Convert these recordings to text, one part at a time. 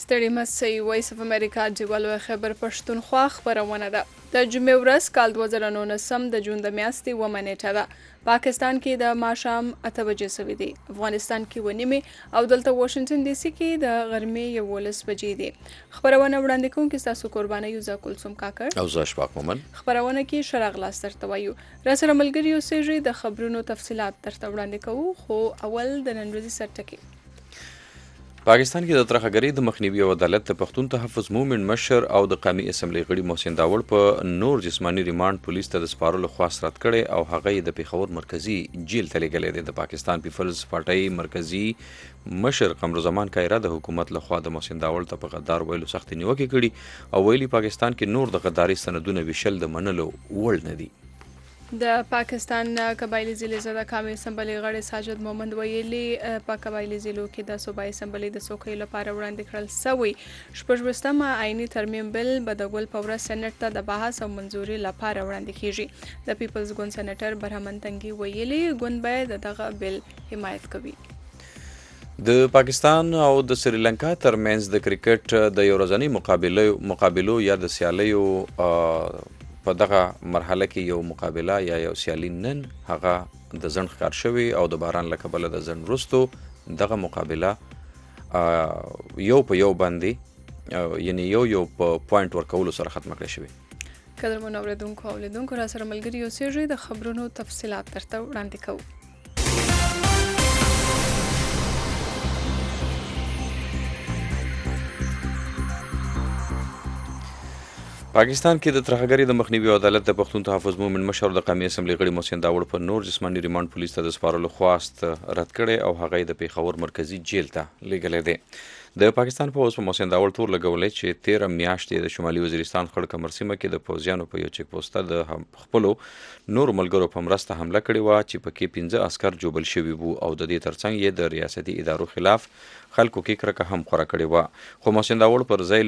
ستړي مسئ وایس اف امریکا ډیوالو خبر پښتونخوا خپرونه ده. د جمعې ورځ کال 2019 د جون د میاشتې 9 نیټه ده. پاکستان کې د ماښام 8 بجې شوې دي. افغانستان کې 9 او دلته واشنگټن ډي سي کې د غرمې 11 بجې دي. خبرونه وړاندې کوونکي تاسو قرباني یوزا کلثوم کاکړ او زه اشفاق مومن. خبرونه کې شرغ لاس ترته وایو. را سره ملګری اوسېږي د خبرونو تفصيلات ترته وړاندې کوو، خو اول د نن ورځې سرټکي. پاکستان کې د ترهګرۍ د مخنیوي او عدالت د پښتون تحفظ مومن مشر او د قومي اسمبلی غړي محسن داوړ په نور جسماني ریماند پولیس ته د سپارلو خواست رد کړي او هغه یې د پیښور مرکزی جیل ته لیږلی دی. د پاکستان پیپلز پارټۍ مرکزی مشر قمرالزمان کایرا د حکومت لخوا د محسن داوړ ته په غدار ویلو سخت نیوکې کړي او ویلي پاکستان کې نور د غداري سندونه ویشل د منلو وړ نه دي. د پاکستان قبایلی ضلع د قومي اسمبلی غړی ساجد مومند ویلي په قبایلی ضلعو کې د صوبایي اسمبلی د څوکیو لپاره وړاندې کړل سوی 16 آئینی ترمیم بل به د ګل په ورځ سېنات ته د بحث او منظوري لپاره وړاندې کیږي. د پیپلز ګوند سېنیټر برهمن تنګي ویلي ګوند باید دغه بل حمایت کوي. د پاکستان او د سریلانکا ترمنځ د کرکټ د یو ورځنۍ مقابلو یا د سیالیو په دغه مرحله کې یو مقابله یا یو سیالي نن هغه د ځنډ ښکار شوی او د باران له کبله د ځنډ وروستو دغه مقابله یو په یو باندې یعنی یو په پوینټ ورکولو سره ختمه کړې شوې. قدرمنو اورېدونکو او لیدونکو را سره ملګري اوسېږئ د خبرونو تفصیلات درته وړاندې کوو. پاکستان کې د ترهګرۍ د مخنیوي او عدالت د پښتون تحفظ مومن مشر د قومي اسمبلی غړي محسن داوړ په نور جسماني ریماند پولیس ته د سپارلو خواست رد کړي او هغه یې د پیښور مرکزی جیل ته لیږلی دی. د پاکستان پوځ په محسن داوړ تور لګولی چې 13 میاشتې د شمالي وزیرستان خړ کمر سیمه کې د پوځیانو په یو چیک پوسټه د خپلو نورو ملګرو په مرسته حمله کړې وه چې پکې 15 عسکر جوبل شوي وو او د دې ترڅنګ یې د ریاستي ادارو خلاف خلکو کې کرکه هم خوره کړې وه. خو محسن داوړ پر ځای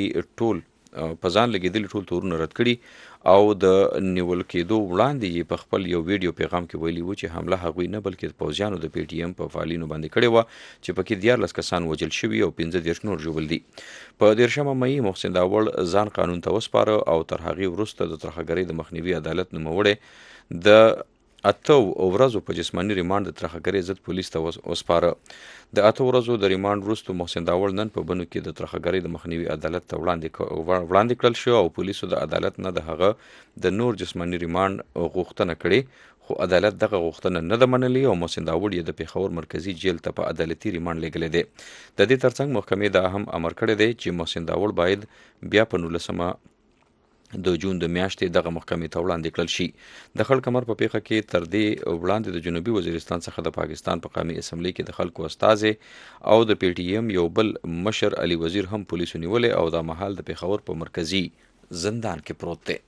په ځان لګېدلي ټول تورونه رد کړي او د نیول کېدو وړاندې یې په خپل یو ویډیو پیغام کې ویلي وو چې حمله هغوی نه بلکې پوځیانو د پی ټي ایم په فعالینو باندې کړې وه چې پکې 14 کسان وژل شوي او 15 نور ژوبل دي. په 13 مۍ محسن داوړ ځان قانون ته وسپاره او تر هغې وروسته د ترهګرۍ د مخنیوي عدالت نوموړی د 8 ورځو په جسماني ریماند د ترهګرۍ ضد پولیس ته وسپاره. د 8 ورځو د ریماند وروسته محسن داوړ نن په بنو کې د ترهګرۍ د مخنیوي عدالت ته وړاندې کړل شو او پولیسو د عدالت نه د هغه د نور جسماني ریماند غوښتنه کړې، خو عدالت دغه غوښتنه نه ده منلې او محسن داوړ یې د پیښور مرکزی جیل ته په عدالتي ریماند لیږلی دی. د دې ترڅنګ محکمې دا هم امر کړی دی چې محسن داوړ باید بیا په 19 د جون د میاشتې دغه محکمې ته وړاندې کړل شي. د خړ کمر په پیښه کې تر دې وړاندې د جنوبي وزیرستان څخه د پاکستان په قومي اسمبلی کې د خلکو استازي او د پی ټي ایم یو بل مشر علي وزیر هم پولیسو نیولې او دا مهال د پیښور په مرکزی زندان کې پروت دی.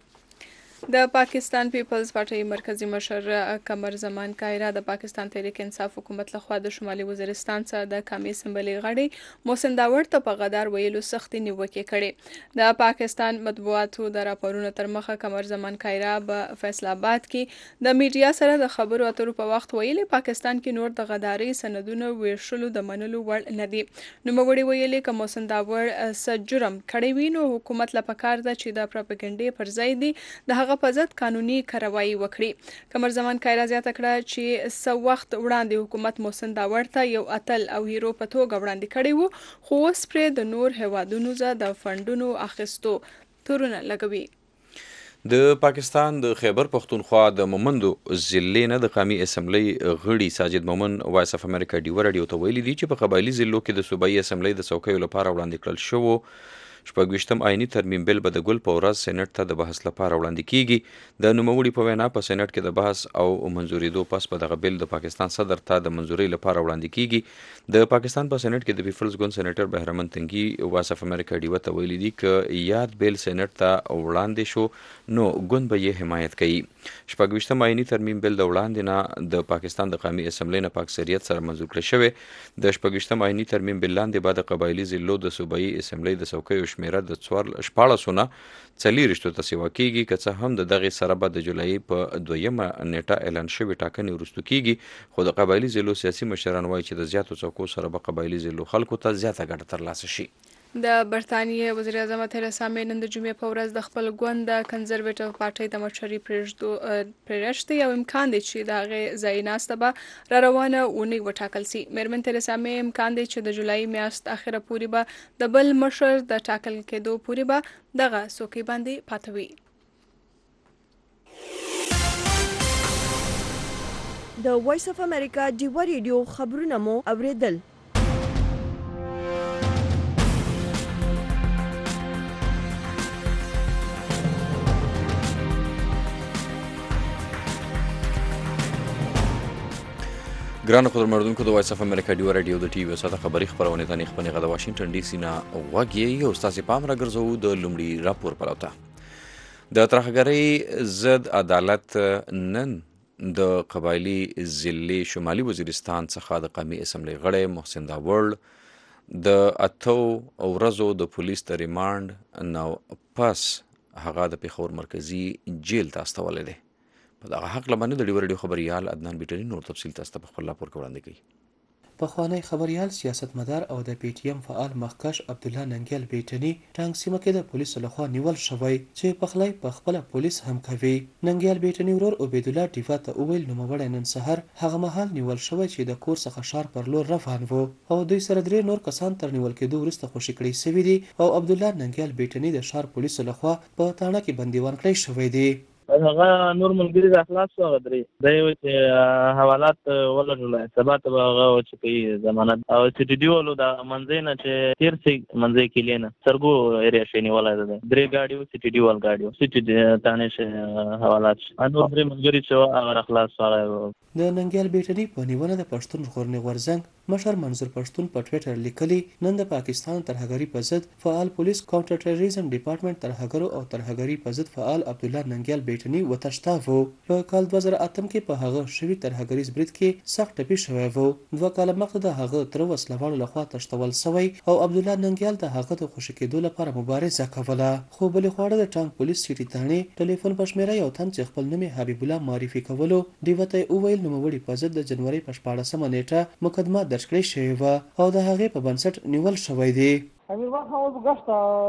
د پاکستان پیپلز پارټۍ مرکزی مشر قمر زمان کایرا د پاکستان تحریک انصاف حکومت لخوا د شمالي وزیرستان څخه د قومي اسمبلی غړي محسن داوړ ته په غدار ویلو سختې نیوکې کړې. د پاکستان مطبوعاتو د راپورونو تر مخه قمر زمان کایرا په فیصل آباد کې د میډیا سره د خبرو اترو په وخت ویلي پاکستان کې نور د غداري سندونو ویشلو د منلو وړ نه دي. نوموړي ویلي که محسن داوړ څه جرم کړی وي نو حکومت له پکار ده چې د پروپاګاندا پر ځای دی د هغه په ضد قانوني کاروایی وکړي. قمر زمان کایرا زیاته کړه چې څه وخت وړاندې حکومت محسن داوړ ته یو اتل او هیرو په توګه وړاندې کړی وو، خو اوس پرې د نور هیوادونو څخه د فنډونو اخیستو تورونه لګوي. د پاکستان د خیبر پښتونخوا د مومندو ضلع نه د قومي اسمبلی غړي ساجد مومن وایس اف امریکا ډیو رادیو ته ویلي دي چې په قبایلي ضلعو کې د صوبایي اسمبلی د څوکیو لپاره وړاندې کړل شوو 26 آئینی ترمیم بل به د ګل په ورځ سېنات ته د بحث لپاره وړاندې کیږي. د نوموړي په وینا په سېنات کې د بحث او منظورېدو پس په دغه بل د پاکستان صدر ته د منظوري لپاره وړاندې کیږي. د پاکستان په سېنات کې د پیپلز ګوند سېنیټر بهرمن تنګي وایس اف امریکا ډیو ته ویلي دي چې یاد بل سېنات ته وړاندې شو نو ګوند به یې حمایت کوي. 26 آئینی ترمیم بل د وړاندې نه د پاکستان د قومي اسمبلی نه په اکثریت سره منظور کړی شوی. د 26 آئینی ترمیم بل لاندې بعد قبایلی ضلعو د صوبایي اسمبلی د څوکیو شمیره د 14 ته سیوا کیږي، که څه هم د دغې سره به د جولای په 2 نیټه اعلان شوې ټاکنې وروستو کیږي، خو د قبایلي ضلعو سیاسي مشران وایي چې د زیاتو څوکو سره به قبایلي ضلعو خلکو ته زیاته ګټه ترلاسه شي. د برتانیې وزیر اعظم تیریسا مې نن د جمعې په ورځ د خپل ګوند د کنزرویټیو پارټۍ د مشري پرېږدي او امکان دی چې د هغې ځایي ناسته به روانه اونۍ وټاکل سي. میرمن تیریسا مې امکان دی چې د جولای میاشت اخره پورې به د بل مشر د ټاکل کېدو پورې به دغه څوکۍ باندې پاته وي. د وایس اف امریکا ډیوا ریډیو خبرونه مو اوریدل. ګرانو قدرمنونکو د وایس اف امریکا ډیوا رادیو د ټي وي ساته خبري خبرونه ته خپل غږ د واشنگټن ډي سي نه وګړي او تاسو پام راګرځو د لومړي راپور پروته. د ترهګرۍ ضد عدالت نن د قبایلی ضلع شمالي وزیرستان څخه د قومي اسمبلی غړی محسن داوړ د 8 ورځو د پولیس د ریماند نو پس هغه د پیښور مرکزی جیل ته استولې ده. په دغه حق لمنه د ډیور ډیو خبريال عدنان بیټری نور تفصیل تاسو په خپل راپور کې وړاندې کړي. پخوانی خبريال سیاستمدار او د پی ټی ایم فعال مخکش عبد الله ننګیال بیټنی ټانګ سیمه کې د پولیسو لخوا نیول شوی چې په خلای په خپل پولیس هم کوي. ننګیال بیټنی ورور عبید الله ډیفا ته وویل نو مبړی نن سحر هغه مهال نیول شوی چې د کور څخه شار پر لور روان وو او دوی سره درې نور کسان تر نیول کېدو وروسته خوشی کړي سوي دي او عبد الله ننګیال بیټنی د شار پولیسو لخوا په تاڼه کې بندیوان کړی شوی دی. هغه نور ملګری د اخلاص هغه درې د یو چې حوالات ولرله سبا ته هغه چې کوي ضمانت او چې دی ولو د منځې نه چې تیر سي منځې کې لینه سرګو ایریا شینی ولا ده درې گاډیو سټي دی ول گاډیو سټي تانه شه حوالات انور درې ملګری چې هغه اخلاص هغه د ننګیال بیټنی په نیونه د پښتون ژغورنې غورځنګ مشر منظور پښتون په ټویټر لیکلی نن د پاکستان ترهګری په ضد فعال پولیس کاونټر ټیرریزم ډپارټمنټ ترهګرو او ترهګری په ضد فعال عبد الله ننګیال بیټنی وتشتاوو په کال 2008 کې په هغه شوی ترهګریز برید کې سخت ټپي شوی وو. 2 کال مخکې د هغه تر وسلوالو لخوا تشتول شوی او عبد الله ننګیال د هغه د خوشی کېدو لپاره مبارزه کوله خو بل خوړه د ټانګ پولیس سټي تانه ټلیفون پښمېره یو تن چې خپل نوم حبیب الله معرفي کولو دیوته اوویل نوموړي په ضد د جنوري په 14مه نیټه مقدمه درج کړې شوې و او د هغې په بنسټ نیول شوی دی. امیر الله خان اوس غشت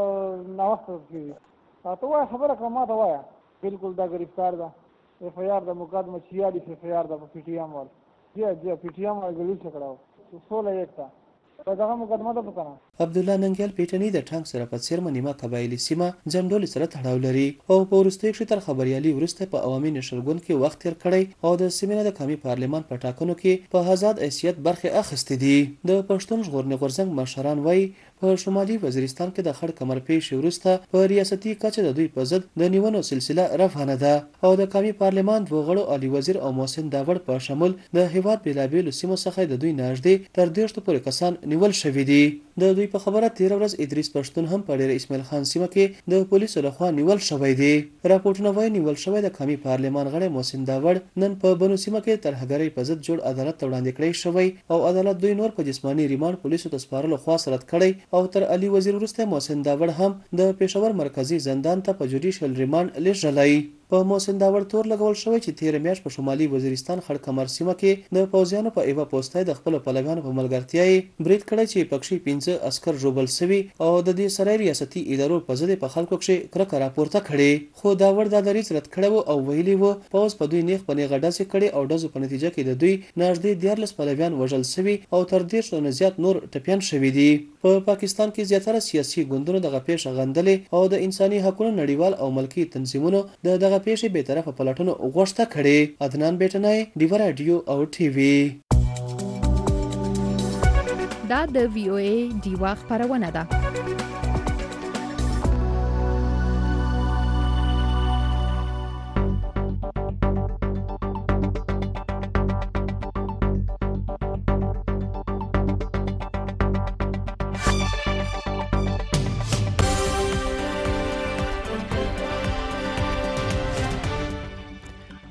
ناوخته کیږي ته وای خبره کومه ته وای بالکل دا گرفتار ده اف آی آر د مقدمه 46 اف آی آر د پی ټی ایم ول جی پی ټی ایم غلی څکړاو 16 یکتا دغه مقدمه ده وکړه. عبد الله ننګیال بیټنی د ټانګ سره په څیر نیمه قبایلی سیمه جنډول سره تړاو لري او په ورستۍ کې تر خبريالي ورسته په عوامي نشرګون کې وخت تیر کړی او د سیمې د قومي پارلمان په ټاکنو کې په آزاد حیثیت برخه اخیستې دي. د پښتون ژغورنې غورځنګ مشران وایي په شمالي وزیرستان کې د خړ کمر پیښ ورسته په ریاستي کچه د دوی په ضد د نیونو سلسله روانه ده او د قومي پارلمان وغړو علي وزیر او محسن داوړ په شمول د هیواد بلابل سیمو څخه د دوی نږدې تر 10 پورې کسان نیول شوی دي. د دوی په خبره 13 ورځ ادریس پښتون هم په ډیر اسماعیل خان سیمه کې د پولیسو لخوا نیول شوی دی. راپورټونه وايي نیول شوی د قومي پارلمان غړی محسن داوړ نن په بنو سیمه کې ترهګرۍ په ضد جوړ عدالت ته وړاندې کړی شوی او عدالت دوی نور په جسمانی ریماند پولیسو ته سپارلو خوا سرت کړی او تر علي وزیر وروسته محسن داوړ هم د پېښور مرکزی زندان ته په جوډیشل ریماند لیږلی. په محسن داوړ تور لګول شوی چې 13 میاشت په شمالي وزیرستان خړ کمر سیمه کې د پوځیانو په ایوا پوسټای د خپل پلویانو په ملګرتیا برید کړی چې پکشي 15 عسكر جوړل شوی او د دې سره ریاستي ادارو په ضد په خلکو کې کرکه راپورته کړي خو داوړ د دریځ رد کړو او ویلي وو پوز په دوی نیغ په نیغه ډزې کړي او ډزو په نتیجه کې د دوی نږدې 14 پلویان وژل شوی او تر 10 نه زیات نور ټپيان شوی دي. په پاکستان کې زیاتره سیاسي ګوندونو دغه پیښه غندلې او د انساني حقوقو نړیوال او ملکی تنظیمونو دغه پیښې به طرفه پلټونو غوښته کړي. عدنان بیٹنای ډیوا رادیو او ټي وي. دا د وی او ای ډیوا خبرونه ده.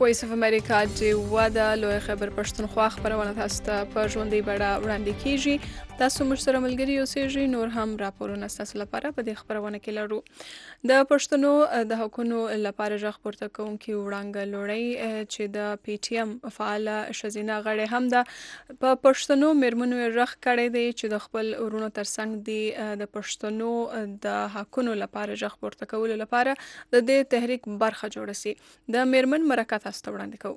وایس اف امریکا ډیوه د لوی خیبر پښتونخوا خبرونه تاسو ته په ژوندۍ بڼه وړاندې کیږي. تاسو موږ سره ملګري اوسئ. نور هم راپورونه تاسو لپاره په دې خبرونه کې لرو. د پښتنو د حقونو لپاره غږ پورته کوونکي وړاندې لوړی چې د پی ټی ایم فعال شزینه غړې هم ده په پښتنو میرمنو غږ کړی دی چې د خپل ورونو ترڅنګ د پښتنو د حقونو لپاره غږ پورته کولو لپاره د دې تحریک برخه جوړه سي. د میرمن مرکه تاسو ته وړاندې کوو.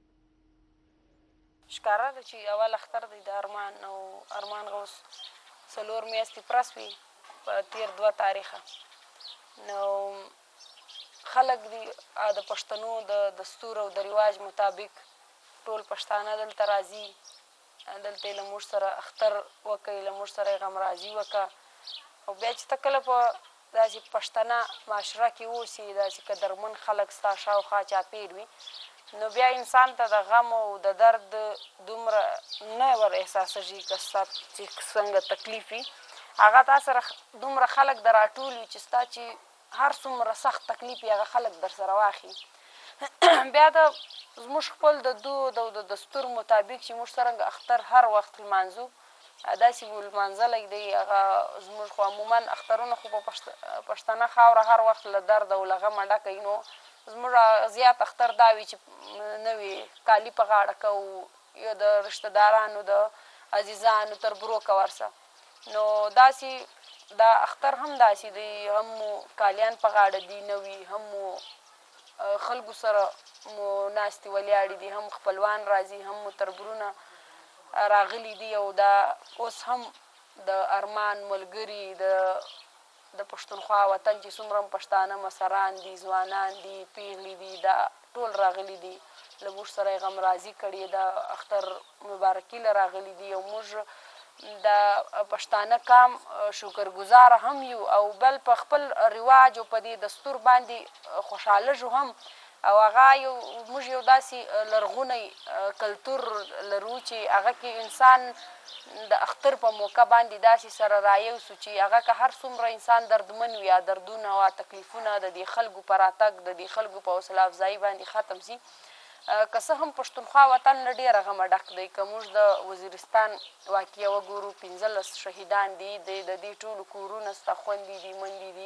ښکاره ده چې اول اختر دی د ارمان او ارمان غوث 4 میاشتې پرس وي په تیر 2 تاریخه. نو خلک دي د پښتنو د دستور او د رواج مطابق ټول پښتانه دلته راځي، دلته یې له موږ سره اختر وکړي، له موږ سره یې غمرازي وکړه. او بیا چې ته کله په داسې پښتنه معاشره کې اوسي، داسې قدرمن خلک ستا شاوخوا چاپېر وي، نو بیا انسان ته د غم او د درد دومره نه ور احساسېږي که ستا چې څنګه تکلیف وي. هغه تا سره دومره خلک در راټول وي چې ستا چې هر څومره سخت تکلیف وي هغه خلک در سره واخلي. بیا د زموږ خپل د دود او د دستور مطابق چې موږ څرنګه اختر هر وخت لمانځو داسې به لمانځلی دی. هغه زموږ خو عموما اخترونه خو په پښتنه خاوره هر وخت له درد او له غمه ډکه وي. نو زموږ زیات اختر دا وي چې نوي کالي په غاړه کوو، یا د رشته دارانو د عزیزانو تر بروکه ورسه. نو داسې دا اختر هم داسې دی، هم مو کالیان په غاړه دي نوي، هم مو خلکو سره مو ناستې ولیاړې دي، هم خپلوان راځي، هم مو تربرونه راغلي دي. او دا اوس هم د ارمان ملګري د پښتونخوا وطن چې څومره پښتانه مسران دي، ځوانان دي، پیغلې دي، دا ټول راغلي دي، له موږ سره یې غمرازي کړې، د اختر مبارکي له راغلي دي. او موږ د پښتانه قام شکرګزاره هم یو، او بل په خپل رواج او په دې دستور باندې خوشحاله جو هم. او هغه موږ یو داسې لرغونی کلتور لرو چې هغه کې انسان د اختر په موقع باندې داسې سره رایو سو چې هغه که هر څومره انسان دردمن وي، یا دردونه او تکلیفونه د دې خلکو په راتګ د دې خلکو په حوصله افزایي باندې ختم سي. که څه هم پښتونخوا وطن له ډېره غمه ډک دی. که موږ د وزیرستان واقعه وګورو 15 شهیدان دي، د دې ټولو کورونه سته، خویندې دي، میندې دي،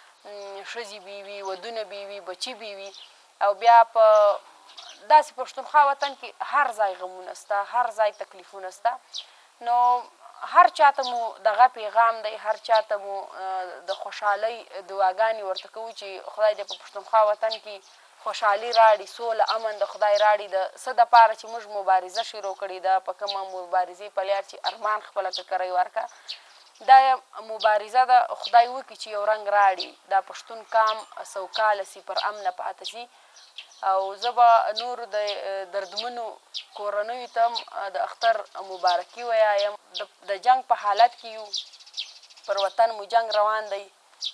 ښځې بې وي، ودونه بې وي، بچي بې وي. او بیا په داسې پښتونخوا وطن کې هر ځای غمونه سته، هر ځای تکلیفونه سته. نو هر چاته مو دغه پیغام دی، هر چاته مو د خوشحالۍ دعاګانې ورته کوو چې خدای دې په پښتونخوا وطن کې خوشحالي راړي، سوله امن د خدای راړي. د څه دپاره چې موږ مبارزه شروع کړې ده، په کومه مبارزې په لیار چې ارمان خپله ککرۍ ورکړه، دا مبارزه ده خدای وکړي چې یو رنګ راړي، دا پښتون قام سوکاله سي، پر امنه پاته سي. او زه به نورو د دردمنو کورنیو ته د اختر مبارکي ویایم. د جنګ په حالت کې یو، پر وطن مو جنګ روان دی،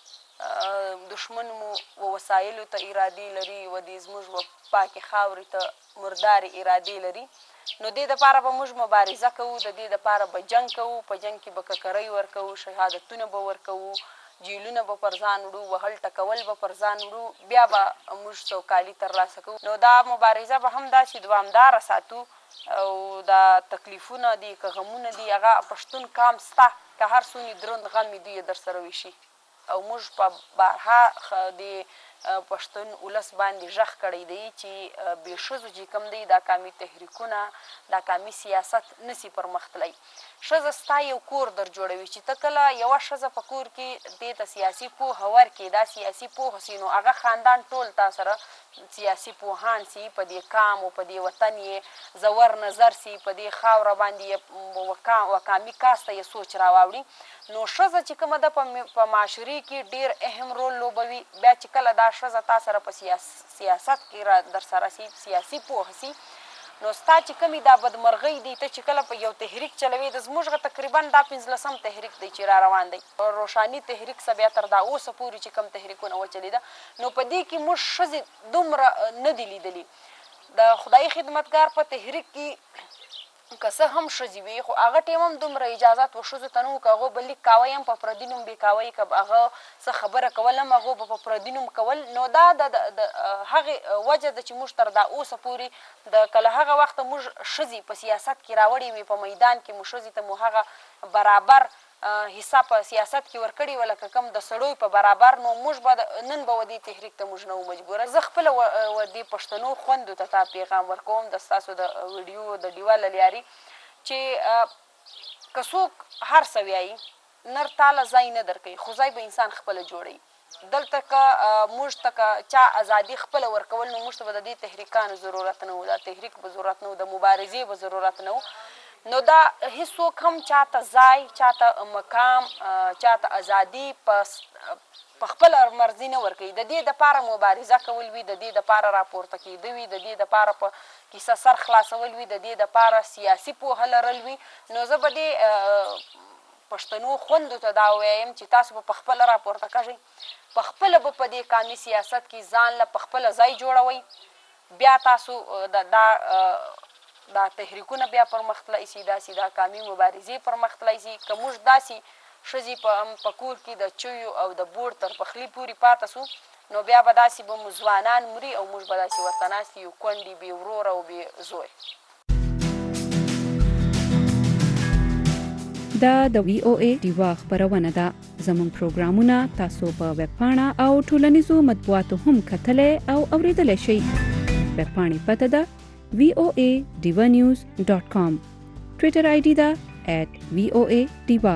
دشمن مو وسایلو ته ارادې لري، و دې زموږ پاکې خاورې ته مردارې ارادې لري. نو دې دپاره به موږ مبارزه کوو، د دې دپاره به جنګ کوو، په جنګ کې به ککرۍ ورکوو، شهادتونه به ورکوو، جیلونه به پر ځان وړو، وهل ټکول به پر ځان وړو، بیا به موږ سوکالي ترلاسه کوو. نو دا مبارزه به هم داسې دوامداره ساتو. او دا تکلیفونه دي که غمونه دي، هغه پښتون قام سته، که هر څومره دروند غم وي دوی یې در سره ویشي. او موږ په بارها د پښتون ولس باندې غږ کړی دی چې بې ښځو چې کوم دی دا قامي تحریکونه، دا قامي سیاست نسي پرمخ تللی. ښځه ستا یو کور در جوړوي چې ته کله یوه ښځه په کور کې دې ته سیاسي پوهه ورکړې، دا سیاسي پوهه سي، نو هغه خاندان ټول تا سره سیاسي پوهان سي، په دې قام او په دې وطن یې زور نظر سي، په دې خاوره باندې یې وقامي کاسته یې سوچ راواوړي. نو ښځه چې کومه ده په معاشرې کې ډېر اهم رول لوبوي. بیا چې کله دا ښځه تا سره په سیاست کې در سره سي، سیاسي پوهه سي، نو ستا چې کومې دا بدمرغۍ دی، ته چې کله په یو تحریک چلوي، د زموږ تقریبا دا 15 تحریک دی چې را روان دی، روښاني تحریک څه بیا تر دا اوسه پورې چې کوم تحریکونه وچلېده، نو په دې کې موږ ښځې دومره نه دي لیدلي. د خدای خدمتګار په تحریک کې که څه هم ښځې وي خو هغه ټیم هم دومره اجازات و ښځو ته نه وو که هغو به لیک کاوی هم په پردي نوم به یې کاوی که هغه څه خبره کول هم هغو به په پردي نوم کول. نو دا د هغې وجه ده چې موږ تر دا اوسه پورې د که له هغه وخته موږ ښځې په سیاست کې راوړې وي، په میدان کې مو ښځې ته مو هغه برابر حصه په سیاست کې ورکړې وه لکه کوم د سړیو په برابر، نو موږ به نن به و دې تحریک ته موږ نه وو مجبوره. زه خپله و دې پښتنو خویندو ته تا پیغام ورکوم د ستاسو د ویډیو د ډیوه له لارې چې که څوک هر څه وایي نر تاله ځای نه درکوي، خو ځای به انسان خپله جوړوي. دلته که موږ ته که چا ازادي خپله ورکول نو موږ ته به د دې تحریکانو ضرورت نه و، د تحریک به ضرورت نه و، د مبارزې به ضرورت نه و. نو دا هیڅوک هم چاته ځای، چاته مقام، چاته ازادي په خپله مرضي نه ورکوي. د دې دپاره مبارزه کول وي، د دې دپاره راپورته کېده وي، د دې دپاره په کیسه سر خلاصول وي، د دې دپاره سیاسي پوهه لرل وي. نو زه به دې پښتنو خویندو ته دا ووایم چې تاسو به په خپله راپورته کږئ، په خپله به په دې قامي سیاست کې ځان له په خپله ځای جوړوئ، بیا تاسو دا تحریکونه بیا پرمخ تللی سي، داسې دا قامي مبارزې پرمخ تللی سي. که موږ داسې ښځې په کور کې د چویو او د بوړ تر پخلي پورې پاته سو نو بیا به داسې به مو ځوانان مري او موږ به داسې ورته ناست یو کونډې بې وروره او بې زوی. دا د وی او ای ډیوا خبرونه ده. زموږ پروګرامونه تاسو په ویبپاڼه او ټولنیزو مطبوعاتو هم کتلی او اوریدلی شئ. ویبپاڼې پته ده voadivanews.com. ټویټر آی ډي ده @voadiva.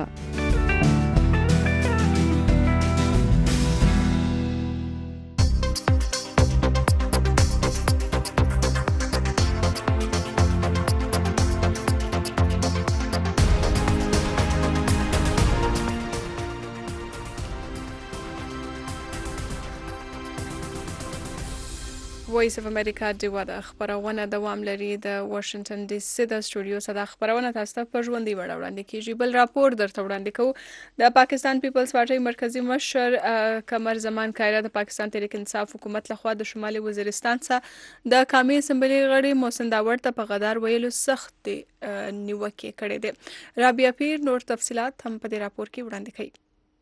وایس اف امریکا ډیوا د خبرونه دوام لري. د واشنگټن ډي سي د سټوډیو څخه د خبرونه تاسو ته په ژوندۍ بڼه وړاندې کیږي. بل راپور درته وړاندې کوو. د پاکستان پیپلز پارټي مرکزی مشر قمر زمان کایرا د پاکستان تحریک انصاف حکومت لخوا د شمالي وزیرستان څخه د قومي اسمبلی غړي محسن داور ته په غدار ویلو سخت نیوکه کړې ده. رابعه پیر نور تفصيلات هم په دې راپور کې وړاندې کوي.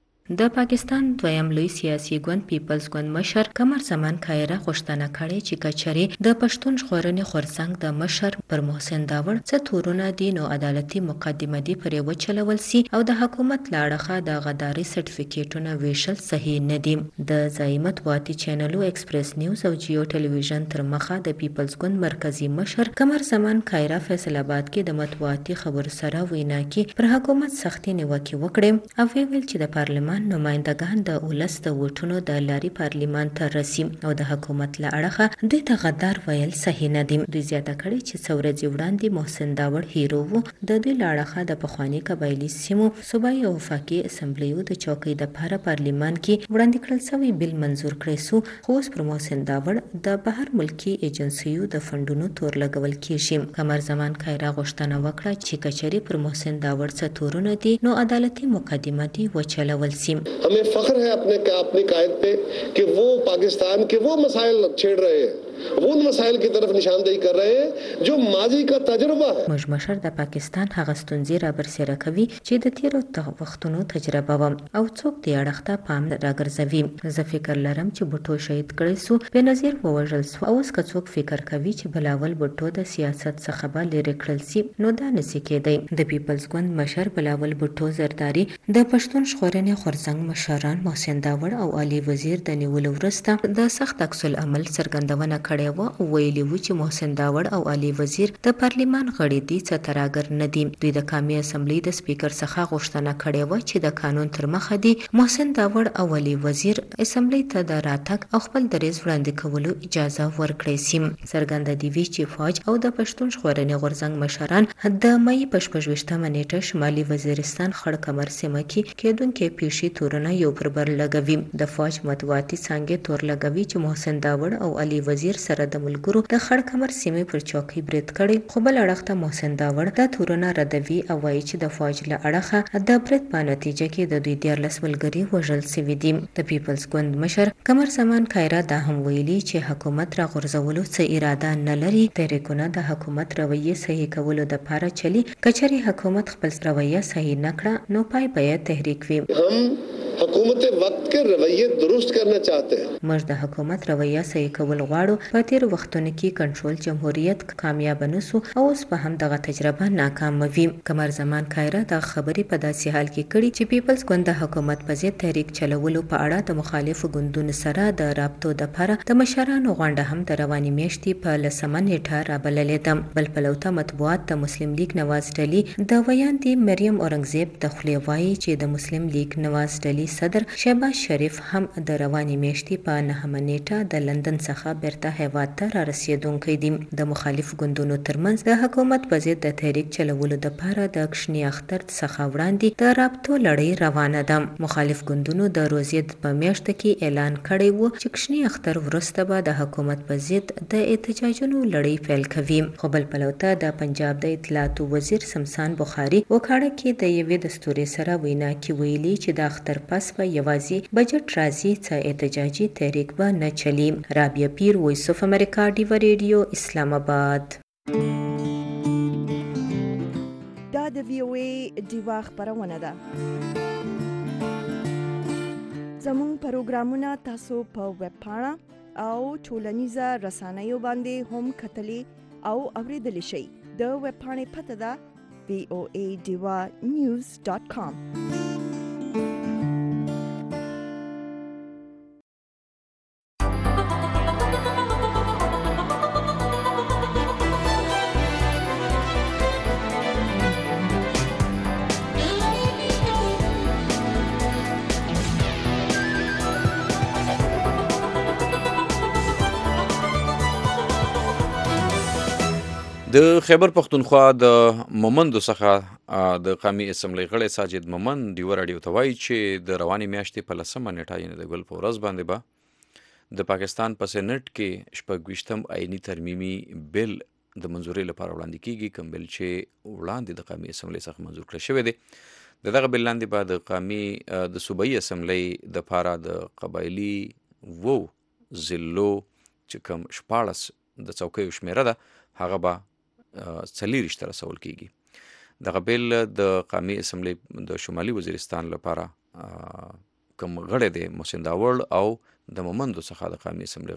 د پاکستان دویم لوی سیاسي ګوند پیپلز ګوند مشر قمر زمان کایرا غوښتنه کړې چې کچري د پښتون ژغورنې خورځنګ د مشر پر محسن داور څه تورونه دي نو عدالتي مقدمه دي پرې وچلول سي او د حکومت لاړخه د غداري سرټیفیکیټونه ویشل صحیح نه دي. د زایمت واتی چینلو ایکسپریس نیوز او جیو ټلویزیون تر مخه د پیپلز ګوند مرکزی مشر قمر زمان کایرا فیصل آباد کې د مطبوعاتي خبرو سره وینا کې پر حکومت سختي نیوکه وکړه او ویل چې د پارلمان نمائندگان د ولس د ووټونو د لاري پارلیمان ته رسي او د حکومت له اړخه دوی ته غدار ویل صحیح نه دي. دوی زیاته کړي چې څورځي وړاندې محسن داور هیرو وو د دوی له اړخه د پخوانی قبایلی سیمو صوبایي او وفاقي اسمبلیو د چوکۍ د لپاره پارلیمان کې وړاندې کړل شوی بل منزور کړی سو، خو اوس پر محسن داور د بهر ملکی ایجنسیو د فندونو تور لګول کیږي. قمر زمان کایرا غوښتنه وکړه چې کچري پر محسن داور څه تورونه دي نو عدالتي مقدمه دي وچلول. हमें फख्र है अपनी कायद पे कि वो पाकिस्तान के वो मसाइल छेड़ रहे हैं, वो उन मसाइल की तरफ निशानदेही कर रहे हैं जो माजी का तजुर्बा है. موږ مشر د پاکستان هغه ستونزې را برسېره کوي چې د تیرو وختونو تجربه و او څوک دې اړخ ته پام راګرځوي. زه فکر لرم چې بوټو شهید کړی سو، بېنظیر ووژل سو او اوس که څوک فکر کوي چې بلاول بوټو د سیاست څخه به لرې کړل سي نو دا نسي کېدی. د پیپلز ګوند مشر بلاول بوټو زرداری د پښتون ژغورنې خورځنګ مشران محسن داور او علي وزیر د نیولو وروسته د سخت عکس العمل څرګندونه کړې و او ویلي و چې محسن داور او علي وزیر د پارلیمان غړي دي څه تراګر نه دي. دوی د قومي اسمبلی د سپیکر څخه غوښتنه کړې و چې د قانون تر مخه دي محسن داور او علي وزیر اسمبلی ته د راتګ او خپل دریځ وړاندې کولو اجازه ورکړي سي. څرګنده دی چې فوج او د پښتون ژغورنې غورځنګ مشران د مې په 28مه نیټه شمالي وزیرستان خړ کمر سیمه کې کېدونکې پیښې تورونه یو پر بل لګوي. د فوج مطبوعاتي څانګې تور لګوي چې محسن داور او علي وزیر وزیر سره د ملګرو د خړ کمر سیمې پر چوکۍ برید کړی، خو بل اړخ ته محسن داوړ دا تورونه ردوي او وایي چې د فوج له اړخه د برید په نتیجه کې د دوی 14 ملګري وژل شوي دي. د پیپلز ګوند مشر قمر زمان کایرا دا هم ویلي چې حکومت را غورځولو څه اراده نه لري. تحریکونه د حکومت رویه صحیح کولو د پاره چلی، کچري حکومت خپل رویه صحیح نکړه نو پای باید تحریک وي. حکومت وقت کے رویے درست کرنا چاہتے ہیں. موږ د حکومت رویه صحیح کول غواړو. په تیر وختونو کې کنټرول جمهوریت کامیاب نشو او اوس په هم دغه تجربه ناکام وي. قمر زمان کایرا دا خبرې په داسې حال کې کړي چې پیپلز ګوند د حکومت په ضد تحریک چلولو په اړه د مخالفو ګوندونو سره د رابطو د لپاره د مشرانو غونډه هم د رواني میاشتې په 10 نیټه رابللې ده. بل پلوته مطبوعات د مسلم لیگ نواز ډلې د ویاندې مریم اورنګزیب د خولې وایي چې د مسلم لیگ نواز ډلې صدر شهباز شریف هم د رواني میاشتې په 9 نیټه د لندن څخه بیرته هیواد ته را رسیدونکی دي. د مخالف ګوندونو ترمنځ د حکومت په ضد د تحریک چلولو لپاره د کشنی اختر څخه وړاندې د رابطو لړۍ روانه ده. مخالف ګوندونو د روزید په میاشت کې اعلان کړی و چې کشنی اختر وروسته به د حکومت په ضد د احتجاجونو لړۍ پیل کوي. خو بل پلوته د پنجاب د اطلاعاتو وزیر سمسان بخاری وکاړه کې د یوې دستوري سره وینا کې ویلي چې د اختر پس به یوازې بجټ راځي، څه احتجاجي تحریک به نه چلی. رابعه پیر، وایس اف امریکا، ډیو ریډیو، اسلام آباد. دا د وی او ای ډیوا خبرونه ده. زموږ پروګرامونه تاسو په ویب پاڼه او ټولنیزه رسنیو باندې هم کتلی او اوریدلی شئ. د ویب پاڼې پته ده voadivanews.com. د خیبر پختونخوا د مومندو څخه د قومي اسمبلی غړی ساجد مومند ډیو راډیو ته وایي چې د روانې میاشتې په 10 نیټه یعنې د ګل په ورځ باندې به د پاکستان په سېنټ کې 26م آئیني ترمیمي بل د منظورۍ لپاره وړاندې کیږي، کوم بل چې وړاندې د قومي اسمبلی څخه منظور کړی شوی دی. د دغه بل لاندې به د قومي د صوبایي اسمبلی د پاره د قبایلي ضلعو چې کوم 14 د څوکیو شمیره ده هغه به 40 ته رسول کیږي. دغه بیل د قومي اسمبلی د شمالي وزیرستان لپاره کوم غړی دی محسن داوړ او د مومندو څخه د قومي اسمبلی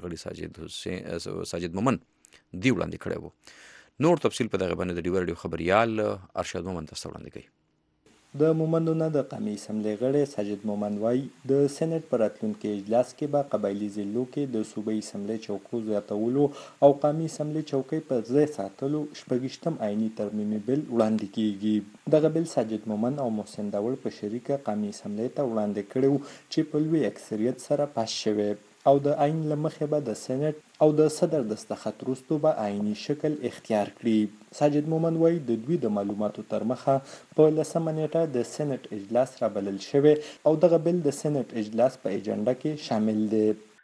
غړي ساجد مومند دی وړاندې کړی وو. نور تفصیل په دغه باندې د ډیو راډیو خبریال ارشاد مومند تاسو وړاندې کوي. د مومندو نه د قومي اسمبلی غړی ساجد مومند وایي د سېنټ په راتلونکي اجلاس کې به قبایلي ضلعو کې د صوبایي اسمبلی چوکو زیاتولو او قومي اسمبلی چوکۍ په ځای ساتلو 26م آئیني ترمیمي بل وړاندې کیږي. دغه بل ساجد مومند او محسن داوړ په شریکه قومي اسمبلی ته وړاندې کړی و چې په لوی اکثریت سره پاس شوی او د آئین له مخې به د سېنټ او د صدر دستخط وروسته به آئیني شکل اختیار کړي. ساجد مومند وایي د دوی د معلوماتو تر مخه په 10 نیټه د سېنټ اجلاس رابلل شوی او دغه بل د سېنټ اجلاس په ایجنډا کې شامل دی.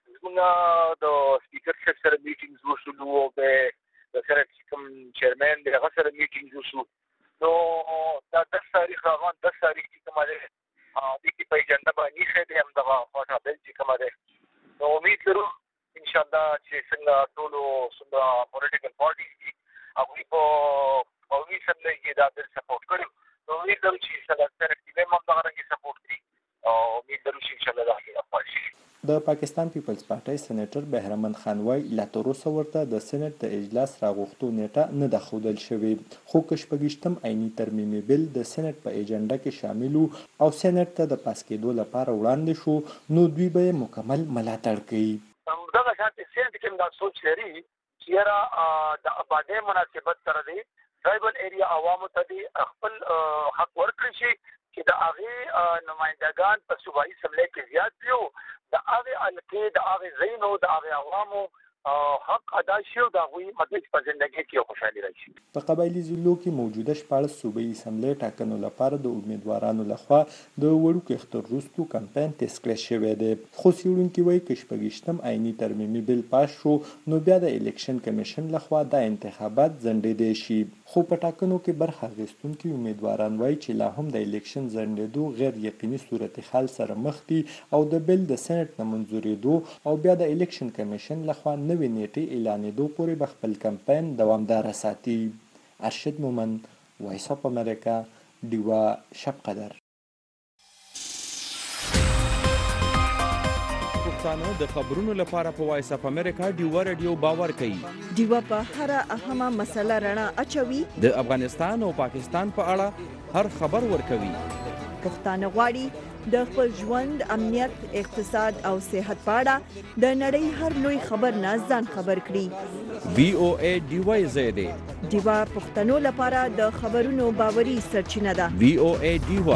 موږ د سپیکر صاحب سره میټینګز وشو او د سېنټ کوم چیرمن د هغه سره میټینګز وشو. نو دا 10 تاریخ راغون 10 تاریخ چې کومه ده د کی په ایجنډا باندې شه دي هم دغه خاطر بل چې کومه ده. نو امید لرو ان شاء الله چې څنګه ټول پولیټیکل پارټیز دي هغوی په قومي اسمبلی کې دا بل سپورټ کړي. نو امید لرو چې سېنټ کې هم دغه رنګ سپورټ کړي او امید لرو چې ان شاء الله دا حل شي. د پاکستان پیپلز پارټۍ سېنیټر بهرمند خان وایي لا تر اوسه ورته د سېنټ د اجلاس راغوښتو نیټه نه ده ښودل شوې، خو که 26م آئیني ترمیمي بل د سېنټ په ایجنډا کې شامل او سېنټ ته د پاس کېدو لپاره وړاندې شو نو دوی به مکمل ملاتړ کوي. دغه شانتي سېنټ کې دا سوچ لري چې یاره د آبادۍ مناسبت سره دی ټرایبل ایریا عوامو ته دی خپل حق ورکړي شي چې د هغې نمایندګان په صوبایي اسمبلی کې زیات وي، د هغې حلقې د هغې ځایونو د هغې عوامو حق ادا شي او د هغوی مطلب په ژوندۍ کې خوشحالي راشي. په قبایلي ضلعو کې موجوده 14 صوبایي اسمبلۍ ټاکنو لپاره د امیدوارانو لخوا د وړوکو اختر وروستو کمپاین تیز کړی شوی دی، خو څېړونکي وایي که 26م آئیني ترمیمي بل پاس شو نو بیا د الیکشن کمیشن لخوا دا انتخابات ځنډېدی شي. خو په ټاکنو کې برخه اخیستونکي امیدواران وایي چې لا هم د الیکشن ځنډېدو غیر یقیني صورتحال سره مخ دي او د بل د سېنټ نه منظورېدو او بیا د الیکشن کمیشن لخوا نوې نیټې اعلانېدو پورې به خپل کمپاین دوامداره ساتي. ارشد مومند، وایس اف امریکا، ډیوا شب قدر. پښتانه د خبرونو لپاره په وایس اف امریکا ډیوا رادیو باور کوي. ډیوا په هر اهمه مسله رڼا اچوي. د افغانستان او پاکستان په اړه هر خبر ورکوي. پښتانه غواړي د خپل ژوند، امنیت، اقتصاد او صحت په اړه د نړۍ هر لوی خبر نه ځان خبر کړي. VOA ډیوا زیاده ډیوا پښتنو لپاره د خبرونو باوري سرچینه ده. VOA ډیوا.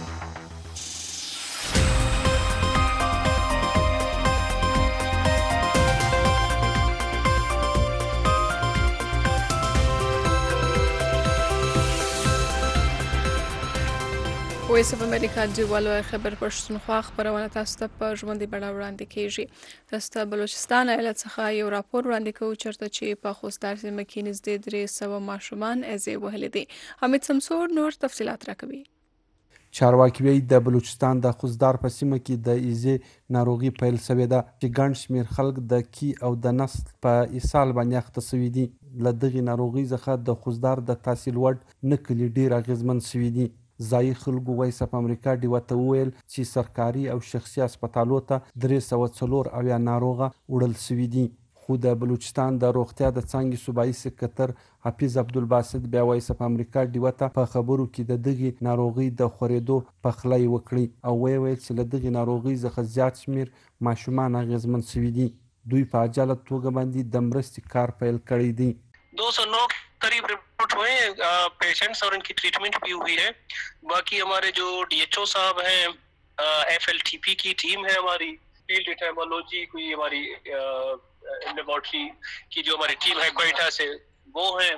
وایس اف امریکا ډیوالو خبر پښتونخوا خبرونه تاسو ته په ژوندۍ بڼه وړاندې کیږي. تاسو ته بلوچستان ایالت څخه یو راپور وړاندې کوو چېرته چې په خوستار سیمه کې نږدې 300 ماشومان ازې وهلي دي. حمید سمسور نور تفصیلات راکوي. چارواکي وایي د بلوچستان د خوزدار په سیمه کې د ایزې ناروغي پیل شوې ده چې ګڼ شمېر خلک د کی او د نسل په اسهال باندې اخته شوي دي. له دغې ناروغۍ څخه د خوزدار د تحصیل وړ نه کلي ډېر اغېزمن شوي دي. ځایي خلکو وایس اف امریکا ډیوا ته وویل چې سرکاري او شخصي هسپتالو ته 304 ناروغه وړل شوي دي. خو د بلوچستان د روغتیا د څانګې صوبایي سکرتر حفیظ عبدالباسط بیا وایس اف امریکا ډیوا ته په خبرو کې د دغې ناروغۍ د خورېدو پخلی وکړي او ویل چې له دغې ناروغۍ څخه زیات شمېر ماشومان اغېزمن شوي دي. دوی په عاجله توګه باندې د مرستې کار پیل کړی دی. 209 करीब रिपोर्ट हुए पेशेंट्स और इनकी ट्रीटमेंट भी हुई है. बाकी हमारे जो DHO साहब हैं, FLTP की टीम है हमारी, फील्ड हेमोलॉजी कोई हमारी लेबोरेटरी की जो हमारी टीम है क्वेटा से वो हैं.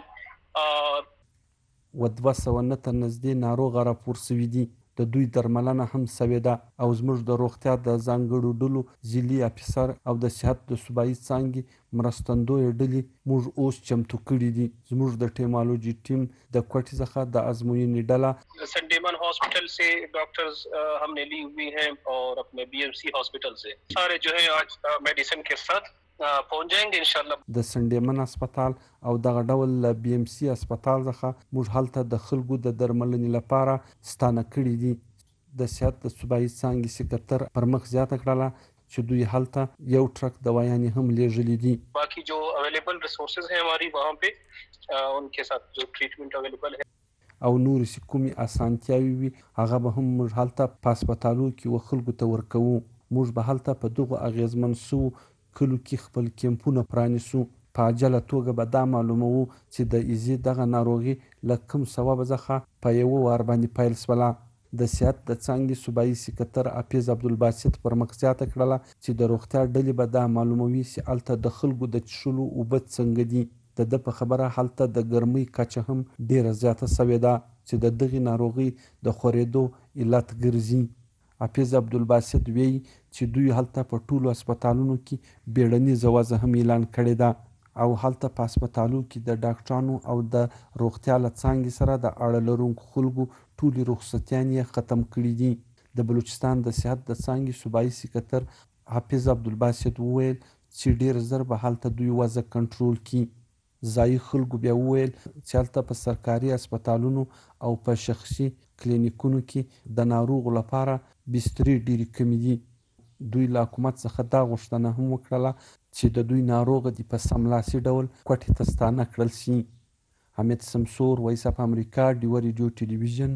209 تر نږدې ناروغه راپور شوي دي. د دوی درملنه هم شوې ده او زموږ د روغتیا د ځانګړو ډلو ځلي افیسر او د صحت د صوبایي څانګې مرستندویه ډلې موږ اوس چمتو کړي دي. زموږ د ټیمالوجي ټیم د کوټې څخه د ازموینې ډله سنډیمن हॉस्पिटल से डॉक्टर्स हमने ली हुई हैं और अपने BMC हॉस्पिटल से सारे जो है आज मेडिसिन के साथ پہنچ جائیں گے انشاءاللہ. د سنډیمن هسپتال او دغه ډول له BMC هسپتال څخه موږ هلته د خلکو د درملنې لپاره ستانه کړي دي. د صحت د صوبایي څانګې سکرتر پر مخ زیاته کړله چې دوی هلته یو ټرک دوايانې هم لیږلي دي. باقی جو اویلیبل ریسورسز ہیں ہماری وہاں پہ ان کے ساتھ جو ټریټمنټ اویلیبل ہے او نور چې کومې اسانتیاوې وي هغه به هم موږ هلته په هسپتالو کې و خلکو ته ورکوو. موږ به هلته په دغو اغېزمن شوو کلو کې خپل کیمپونه پرانیسو. په عاجله توګه به دا معلوموو چې د ایزې دغه ناروغي له کوم سببه څخه په یوه وار باندې پیل شوله. د صحت د څانګې صوبایي سکرتر حفیظ عبدالباسط پر مخ زیاته کړله چې د روغتیا ډلې به دا معلوموي چې هلته د خلکو د څښلو اوبه څنګه دي. د ده په خبره هلته د ګرمۍ کچه هم ډېره زیاته شوې ده چې د دغې ناروغۍ د خورېدو علت ګرځي. حفیظ عبدالباسط وایي چې دوی هلته په ټولو هسپتالونو کې بیړنیزه وضع هم اعلان کړې ده او هلته په هسپتالو کې د ډاکټرانو او د روغتیا له څانګې سره د اړه لرونکو خلکو ټولې رخصتیانې یې ختم کړي دي. د بلوچستان د صحت د څانګې صوبایي سکرتر حفیظ عبدالباسط وویل چې ډېر ژر به هلته دوی وضع کنټرول کړي. ځایي خلکو بیا وویل چې هلته په سرکاري هسپتالونو او په شخصي کلینیکونو کې د ناروغو لپاره بسترې ډېرې کمې دي. دوی له حکومت څخه دا غوښتنه هم وکړله چې د دوی ناروغه دي په سملاسي ډول کوټې ته ستانه کړل شي. حمید سمسور، وایس اف امریکا، ډیوا ریډیو ټلویزیون،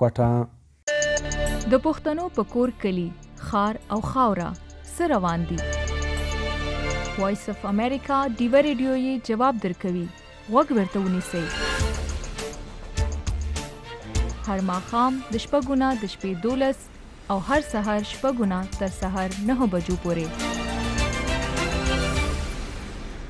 کوټه. د پښتنو په کور کلي خار او خاوره څه روان دي؟ وایس اف امریکا ډیوا ریډیو یې جواب درکوي. غوږ ورته ونیسئ. هر ماښام د شپږو نه د شپې 12 او هر سهار شپږو نه تر سهار 9 بجو پورې.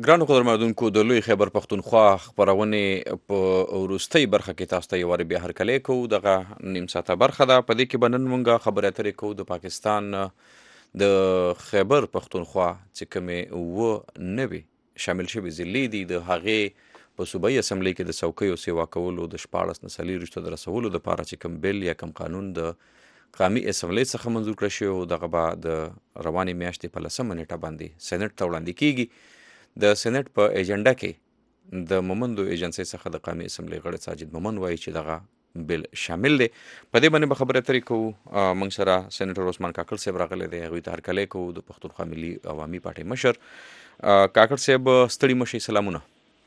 ګرانو قدرمنونکو د لوی خیبر پښتونخوا خپرونې په وروستۍ برخه کې تاسو ته یو وارې بیا هرکلی کوو. دغه نیم ساعته برخه ده، په دې کې به نن مونږ خبرې اترې کوو د پاکستان د خیبر پښتونخوا چې کومې اووه نوې شامل شوي ضلعې دي، د هغې په صوبایي اسمبلۍ کې د څوکیو سیوا کولو د 14 نه 40 د رسولو دپاره چې کوم بل یا کوم قانون د قامي اسمبلۍ څخه منظور کړی شوی و، دغه به د روانې میاشتې په 10مه نیټه باندې سینټ ته وړاندې کیږي. د سینټ په ایجنډا کې د مومندو ایجنسۍ څخه د قامي اسمبلۍ غړی ساجد مومند وایي چې دغه بل شامل دی. په دې باندې به خبرې اترې کوو. موږ سره سینیټر عثمان کاکړ صاحب راغلی دی، هغوی ته هرکلی کوو، د پښتونخوا ملي عوامي پارټۍ مشر. کاکړ صاحب ستړي مشئ، سلامونه.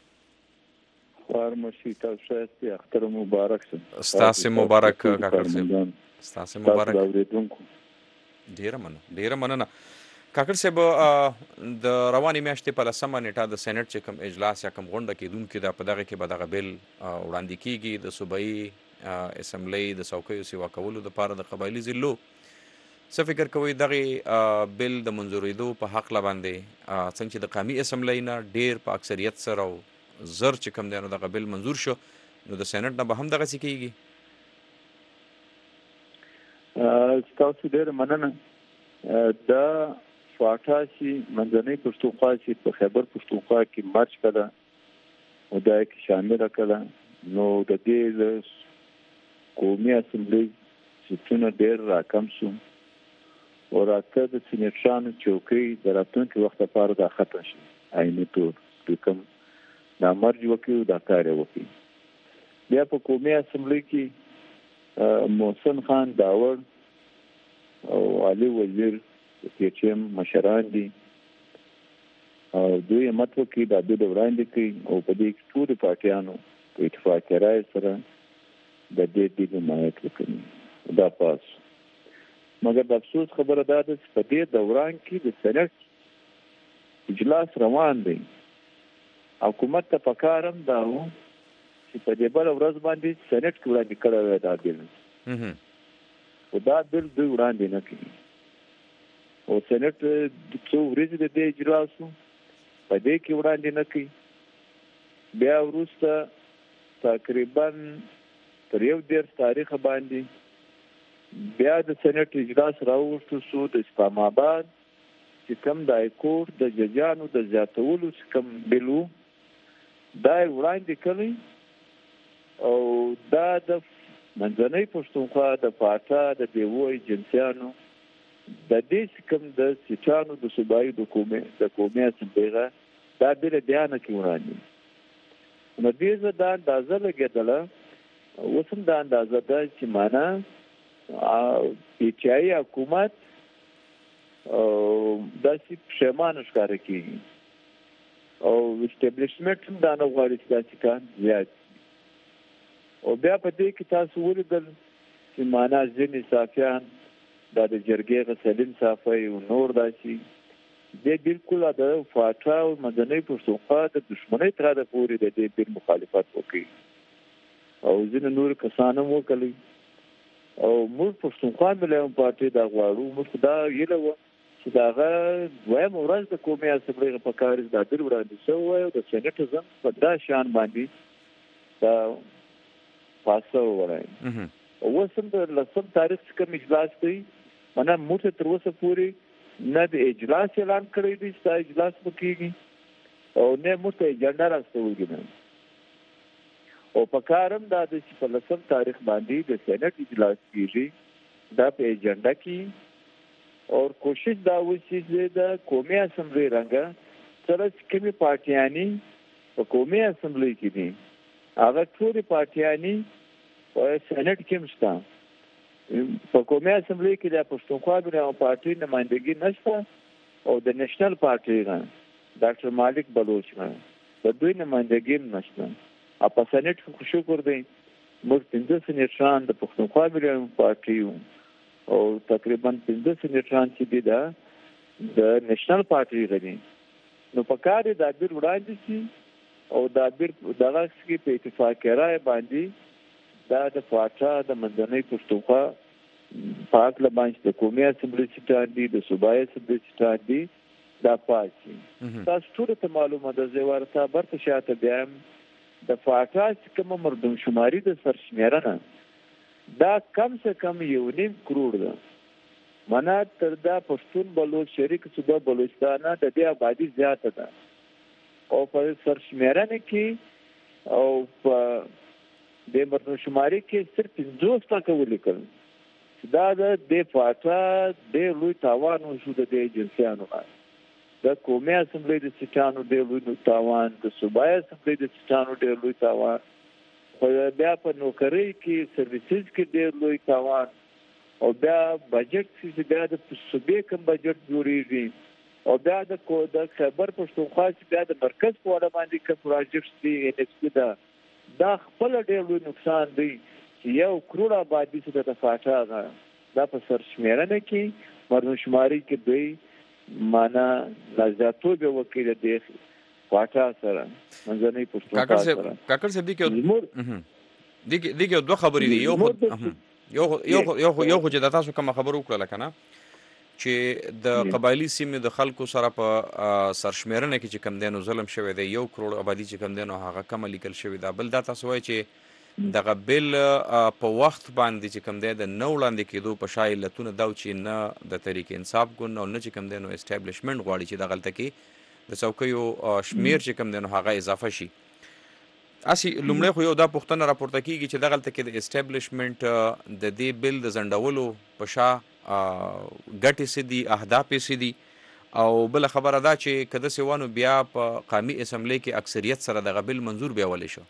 خوار مشي، تاسو ښایست، اختر مبارک شه. ستاسې مبارک کاکړ صاحب، ستاسې مبارک. ډېره مننه. کاکړ صاحب، د روانې میاشتې په 10مه نیټه د سینټ چې کوم اجلاس یا کوم غونډه کېدونکې ده، په دغه کې به دغه بل وړاندې کیږي د صوبایي اسمبلۍ د څوکیو سیوا کولو دپاره د قبایلي ضلعو. څه فکر کوئ دغې بل د منظورېدو په هکله باندې؟ څنګه چې د قامي اسمبلۍ نه ډېر په اکثریت سره او زر چې کوم دی نو دغه بل منظور شو، نو د سینټ نه به هم دغسې کیږي؟ ستاسو ډېره مننه. دا فاټا چې منځنۍ پښتونخوا چې په خیبر پښتونخوا کې مرج کړه او دا کې شامله کړه، نو د دې د قومي اسمبلۍ سیټونه ډېر راکم شو او راته د سینټرانو چوکۍ د راتلونکي وخت لپاره دا ختم شي. عیني طور د کوم دا مرج وکړي دا کار یې وکړي. بیا په قومي اسمبلۍ کې محسن خان داور او علي وزیر PHM مشران دي او دوی مت وکړي دا د وړاندې کوي او په دې کې ټول پارټیانو په اتفاق راي سره د دې د حمایت وکړي دا پاس. مګر د افسوس خبره ده چې په دې دوران کې د سېنات اجلاس روان دی. حکومت ته پکارم دا و چې په دې بل ورځ باندې سېنات کې وړاندې کړی دا بل او دا بل دوی وړاندې نه کوي او سېنټ څو ورځې د دې اجلاسو په دې کې وړاندې نه کوي. بیا وروسته تقریبا تر 1 تاریخ باندې بیا د سېنټ اجلاس راوړل شو د اسلام آباد چې کوم د هایکورټ د ججانو د زیاتولو کوم بلو دا وړاندې کړی او دا د منځنۍ پښتونخوا د پاټا د دیوو ایجنسیانو د دې کوم د سیټانو د صوبایي د قومي اسمبلۍ دا بل بیان کې وړاندې. نو دې زه دا اندازه لګېدله، اوس هم دا اندازه ده چې معنا پیچایي حکومت داسې پښیمانه ښکاره کېږي او اسټابلیشمنټ هم دا نه غواړي چې داسې کار زیات او بیا په دې کې تاسو ولیدل چې معنا ځینې صافیان دا د جرګې سلیم صافی او نور داسې د بالکل د فاټا او مدني پښتونخوا د دشمنۍ تر د پورې د دې بل مخالفت وکړي او ځینې نور کسان هم وکړي او موږ پښتونخوا ملي پارټي دا غواړو. موږ دا یله و چې داغه دویم ورځ د قومي اسمبلۍ په کار دا بل وړاندې شوی او د سېنټ زم په دا شان باندې دا پاسو وړاندې اوس هم د 10 تاریخ کوم اجلاس دی معنا موږ تر اوسه پورې نه د اجلاس اعلان کړی دی چې اجلاس وکړي او نه موږ ته اجنډا راستولې نه او په کارم دا د 10 تاریخ باندې د سېنټ اجلاس کیږي دا په اجنډا کې او کوشش دا وشي چې د قومي اسمبلۍ رنګه سره کومي پارټیانی په قومي اسمبلۍ کې دي هغه ټول پارټیانی په سېنټ کې مشته. په قومي اسمبلۍ کې د پښتونخوا د پارټي نمائندګي نشته او د نېشنل پارټي نه ډاکټر مالک بلوچ نه د دوی نمائندګي نشته. په سېنټ کې شکر دی موږ 15 سېنټران د پښتونخوا د پارټي او تقریبا 15 سېنټران چې دي دا د نېشنل پارټي غوړي. نو په کار د بیر وړاندې شي او د بیر دغه کې په اتفاق راي باندې دا د فاټا د منځنۍ پښتونخوا پاک لبانش د قومي اسمبلۍ سټان دي د صوبایي اسمبلۍ سټان دي دا پاتې تاسو ټول ته معلومه ده زه ورته برته شاته بیم د فاټا چې کوم مردم شماري د سرشمیرنه دا کم سے کم 1.5 کروڑ ده معنا تر دا پښتون بلوچ شریک صوبه بلوچستان د دې آبادی زیاته ده او په سرشمیرنه کې او په د مردم شماري کې صرف 50% ولیکل دا د فاټا د لوی تاوان شو د ایجنسیانو د قومي اسمبلی د سټانو ډېر لوی تاوان د صوبایي اسمبلی د سټانو ډېر لوی تاوان بیا په نوکرۍ کې سرویسز کې ډېر لوی تاوان او بیا بجټ چې بیا د صوبې کوم بجټ جوړېږي او بیا د خیبر پښتونخوا چې بیا د مرکز په اړه باندې کوم پروجیکټ دي دا خپل ډېر لوی نقصان دی چې 1 کروڑ آبادي څخه د فاټا دا په سرشمیرنه کې مردم شماري کې دوی معنا لازماتو به وکیل دی فاټا سره منځنۍ پښتونخوا سره کاکړ صاحب دغه دوه خبرې دي یو چې د تاسو کوم خبر وکړه کنه چې د قبایلی سیمې د خلکو سره په سرشمیرنه کې چې کم دینو ظلم شوی دی 1 کروڑ آبادی چې کم دینو هغه کم لیکل شوی دا بل دا تاسو وایي چې دغه بل په وخت باندې چې کم دی د نو وړاندې کېدو په شا علتونه دا چې نه د تحریک انصاف ګوند او نه چې کم دی نو اسټابلیشمنټ غواړي چې دغلته کې د څوکیو شمیر چې کم دی نو هغه اضافه شي اسی لومړی خو یو دا پوښتنه راپورته کیږي چې دغلته کې د اسټابلیشمنټ د دې بل د ځنډولو په شا ګټې څه دي اهداف څه دي او بل خبره دا چې کده سیوانو بیا په قومي اسمبلی کې اکثریت سره دغه بل منظور بیاولی شو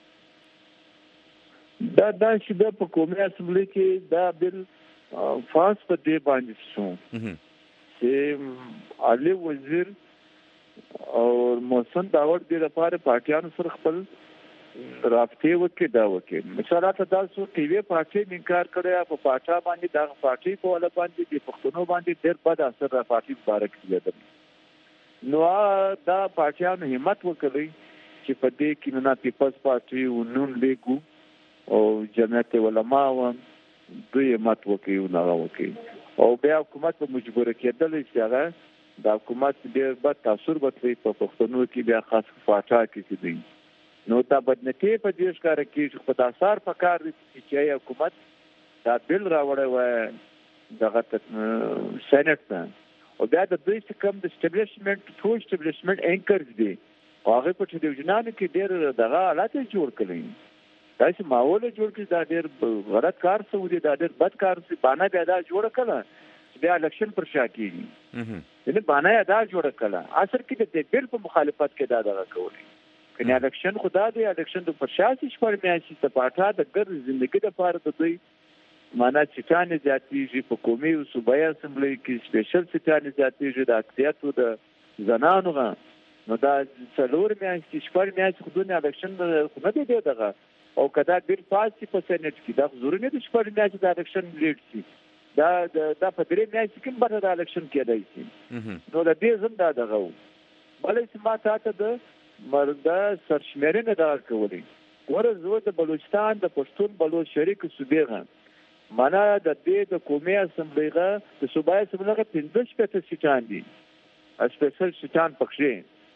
دا چې د په قومي اسمبلی کې دا بل فاس په دې باندې شو چې علي وزیر او محسن داوړ د لپاره پارټیانو سره خپل رابطه وکړي دا وکړي مثلا تاسو ټي وي پارټي انکار کړی په پاټا باندې دا پارټي په ول باندې د پښتنو باندې ډېر بد اثر را پارټي مبارک کړی نو دا پارټیانو همت وکړي چې په دې کې نه پیپلز پارټي او نون لیګو او جمعیت علما و دوی همت وکړي او نه وکړي او بیا حکومت په مجبور کېدل چې هغه د حکومت ډېر بد تاثیر وکړي په پښتنو کې بیا خاص پاټا کې دي نو دا بدنتي په دې ښکار کې چې په تاسار په کار دي چې حکومت دا بل راوړی و دغه سېنات ته او بیا د دوی کوم د اسټابلیشمنت ټول اسټابلیشمنت انکرز دي هغه په ټلویزیونانو کې ډېر دغه حالات جوړ کړي دا چې ماحول جوړ کړي دا ډېر غلط کار څه ودی دا ډېر بد کار څه باندې بیا دا جوړ کړه بیا الیکشن پر شا کیږي یعنی باندې ادا جوړ کړه اصل کې د بل په مخالفت کې دا دغه کوي کنه الیکشن خدا دې الیکشن د پرشاسي شپږ میاشتې ته پاټا د ګر ژوندۍ لپاره د دوی معنا چټانې زیاتېږي په قومي او صوبایي اسمبلی کې سپیشل چټانې زیاتېږي د اکثریتو د زنانو نو دا څلور میاشتې شپږ میاشتې خودونه الیکشن نه دی دغه او کدا بیر پاسي په سېنات کې دا ضروري نه شپږ میاشتې د الیکشن لیډ شي دا په درې میاشتې کې به د الیکشن کېدای شي نو د دې زم دا دغه بلې سما ته د مرده سرشمیرنه دا کوي ورزو د بلوچستان د پښتون بلوچ شریک صوبې معنا د دې د قومي اسمبلیغه د صوبایي اسمبلیغه 15 سیټان دي اسپیشل سیټان پکښې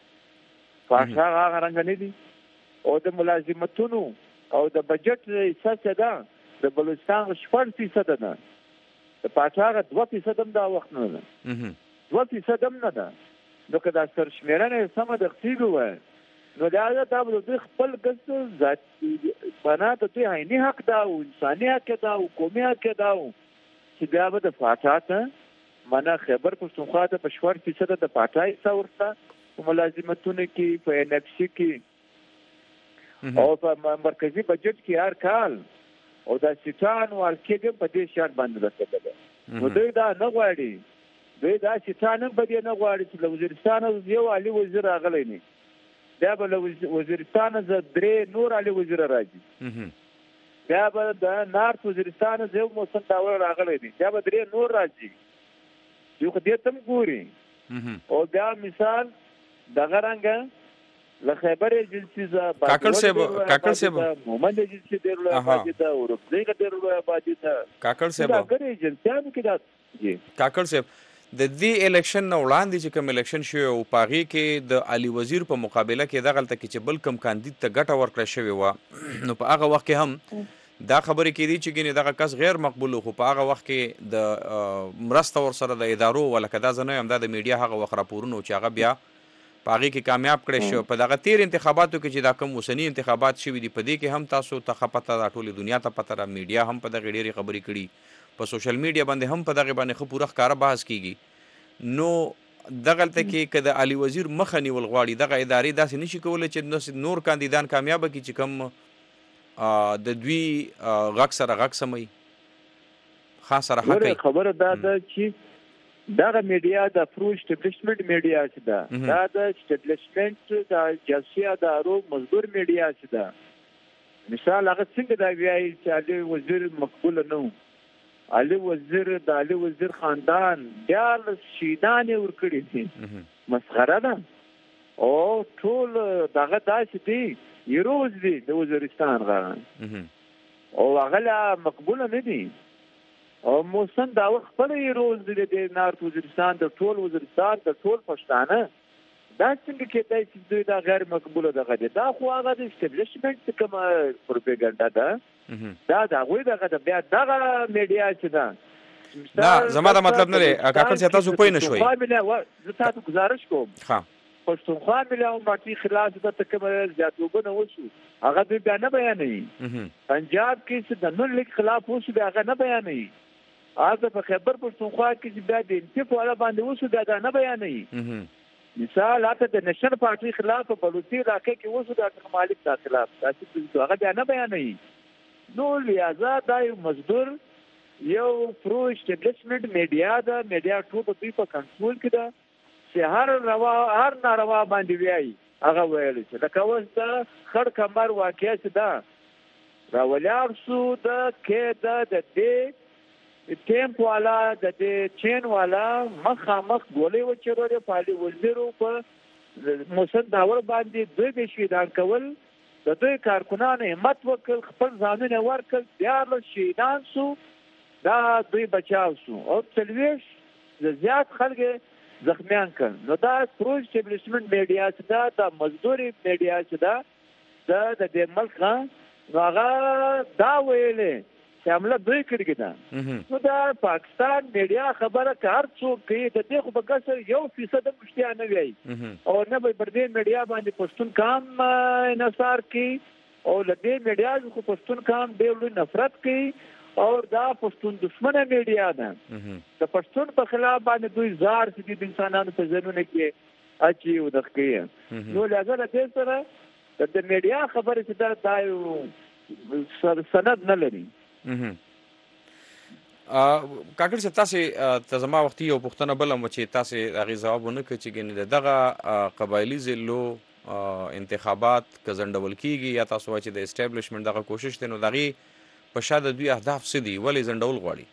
پاټا هغه رنګ نه دي او د ملازمتونو او د بجټ حصہ ده د بلوچستان 4% ده د پاټا 2% هم دا وخت نه ده 2% هم نه ده نو کدا سرشمیرنه سم د خپل وای نو دا د خپل ګس ذاتي بنا د دې عیني حق دا او انساني حق دا او قومي حق دا چې بیا به د فاټا معنا خیبر پښتونخوا ته په 4% د پاټای څورته ملازمتونه کې په ان اف سي کې او په مرکزی بجټ کې هر کال او دا سټان ورکې په دې شرط باندې راځي نو دوی دا نه غواړي دوی دا سټان په دې نه غواړي چې وزیرستان یو علي وزیر راغلی نه بیا به وزیرستان ز درې نور علي وزیر راځي بیا به د نارت وزیرستان یو موسم داور راغلی نه بیا به درې نور راځي یو دې تم ګوري او بیا مثال دغه رنګ له خیبر ایجنسی ز کاکړ صاحب محمد ایجنسی ډېر لوی آبادي ده او رفزي ډېر لوی آبادي ده کاکړ صاحب کاکړ ایجنسیانو کې دا کاکړ صاحب د دې الیکشن نه وړاندې چې کوم الیکشن شوی او په هغې کې د علي وزیر په مقابله کې دغلته کې چې بل کوم کاندید ته ګټه ورکړه شوې وه نو په هغه وخت کې هم دا خبرې کېدي چې ګینې دغه کس غیر مقبول خو په هغه وخت کې د مرسته ورسره د ادارو ولکه دا زه نه یم دا د میډیا هغه وخت راپورونه چې هغه بیا په هغې کې کامیاب کړی شو په دغه تیر انتخاباتو کې چې دا کوم اوسني انتخابات شوي دي په دې کې هم تاسو ته ښه پته ده ټولې دنیا ته پته ده میډیا هم په دغې ډېرې خبرې کړي په سوشل میډیا باندې هم په دغې باندې ښه پوره ښکاره بحث کیږي نو دغلته کې که د علي وزیر مخه نیول غواړي دغه ادارې داسې نشي کولی چې نور کاندیدان کامیابه کړي چې کوم د دوی غږ سره غږ سموي خاص سره حق کوي خبره دا ده چې دغه میډیا د پرو اسټابلیشمنټ میډیا چې ده دا د اسټابلیشمنټ د جاسي ادارو مزدور میډیا چې ده مثال هغه څنګه دا وایي چې علي وزیر مقبول نه و علي وزیر د علي وزیر خاندان بیا شهیدانې ورکړي دي مسخره ده او ټول دغه داسې دي یروز دي د وزیرستان غاړه او هغه لا مقبوله نه دي او موسم دا وخت خپل یروز دي د نارت وزیرستان د ټول وزیرستان د ټول پښتانه دا څنګه کېدای چې دوی دا غیر مقبوله دغه دي دا خو هغه د اسټابلیشمنټ کومه پروپاګاندا ده دا د هغوی دغه د بیا دغه میډیا چې ده نه زما دا مطلب نه دی کاکړ صاحب تاسو پوه نه شوئ زه تاسو ګزارش کوم پښتونخوا ملي او مارټي خلاف د کومه زیاتوبونه وشو هغه دوی بیا نه بیانوي پنجاب کې چې د نن لیک خلاف وشو بیا هغه نه بیانوي هغه په خیبر پښتونخوا کې چې بیا د انتف والا باندې وشو بیا دا نه بیانوي مثال هغه د نشنل پارټي خلاف په بلوچستان علاقې کې وشو د مالک د خلاف تاسو هغه بیا نه بیانوي نو لہذا دا یو مزدور یو پرو اسټابلیشمنټ میډیا ده میډیا ټول په دوی په کنټرول کې ده چې هر ناروا باندې وایي هغه ویل چې لکه اوس د خړ کمر واقعه چې ده راولاړ شو د کې د دې ټیمپ والا د دې چین والا مخامخ ګولې وچرولې په علي وزیرو په موسن داور باندې دوی به شهیدان کول د دوی کارکنانو همت وکړ خپل ځانونه ورکړل دیارلس شهیدان شو دا دوی بچاو شو او څلوېښت زیات خلک زخمیان کړ نو دا پرو اسټابلیشمنټ میډیا چې دا د مزدوري میډیا چې دا د دې ملک نو هغه دا ویلې چې حمله دوی کړې ده نو دا پاکستان میډیا خبره که هر څوک کوي د دې خو به کسر 1% مشتیا نه وایي او نه به پر دې میډیا باندې پښتون کام انحصار کوي او له دې میډیا خو پښتون کام ډېر لوی نفرت کوي او دا پښتون دشمنه میډیا ده د پښتون په خلاف باندې دوی زار چې د انسانانو په ذهنونو کې اچي او د کوي نو لږه له دې سره د میډیا خبره چې دا یو سند نه لري کاکړ صاحب تاسې ته زما وختي یو پوښتنه بله وه چې تاسې هغې ځواب ونه کړ چې ګینې د دغه قبایلي ضلعو انتخابات که ځنډول کېږي یا تاسو وایي چې د اسټابلیشمنټ دغه کوشش دی نو د هغې په شا د دوی اهداف څه دي ولې ځنډول غواړي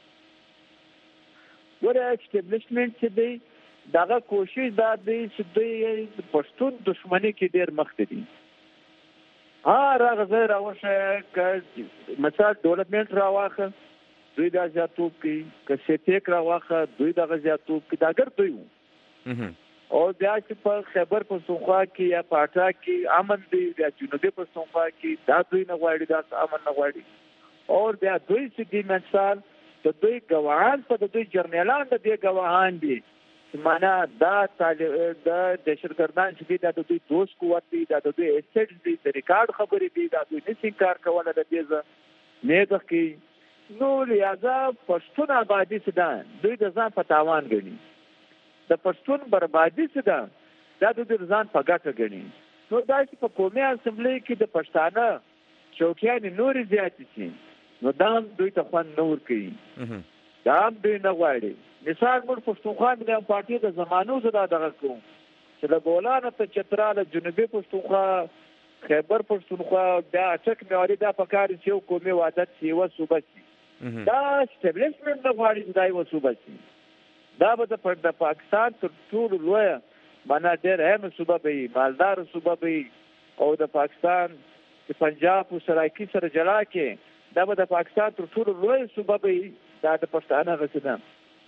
ګوره اسټابلیشمنټ چې دی دغه کوشش دا دی چې دوی پښتون دښمني کې ډېر مخکې دي راغزه راوشه که مثال ډیولپمنټ راواخه دوی دا زیاتوب کوي که سیټیک راواخه دوی دغه زیاتوب کوي دا ګر دوی او بیا چې په خیبر پښتونخوا کې یا په اټا کې امن دی یا جنوبي پښتونخوا کې دا دوی نه غواړي دا امن نه غواړي او بیا دوی چې دي مثال د دوی ګواهان په دوی جرنیلان د دې ګواهان دي معنا دا د دهشتګردان چې دي دا د دوی دوست قوت دی دا د دوی اسټیټ دی د ریکارډ خبرې دي دا دوی نشي کار کوله د دې نه ده کې نو لہذا پښتون آبادی څه ده دوی د ځان په تاوان ګڼي د پښتون بربادي څه ده دا د دوی ځان په ګټه ګڼي نو دا چې په قومي اسمبلی کې د پښتانه چوکیانې نورې زیاتې شي نو دا دوی ته خوند نه ورکوي دا هم دوی نه غواړي مثال موږ پښتونخوا ملي پارټي د زمانو زه دا دغه کوم چې له بولانه ته چترا له جنوبي پښتونخوا خیبر پښتونخوا بیا اټک میواري دا په کار چې یو قومي وحدت شي یوه صوبه شي دا اسټابلیشمنټ نه غواړي چې دا یوه صوبه شي دا به د پاکستان تر ټولو لویه معنا ډېر اهمه صوبه به وي مالداره صوبه به وي او د پاکستان چې پنجاب او سرایکي سره جلا کې دا به د پاکستان تر ټولو لویه صوبه به وي دا د پښتانه غسه ده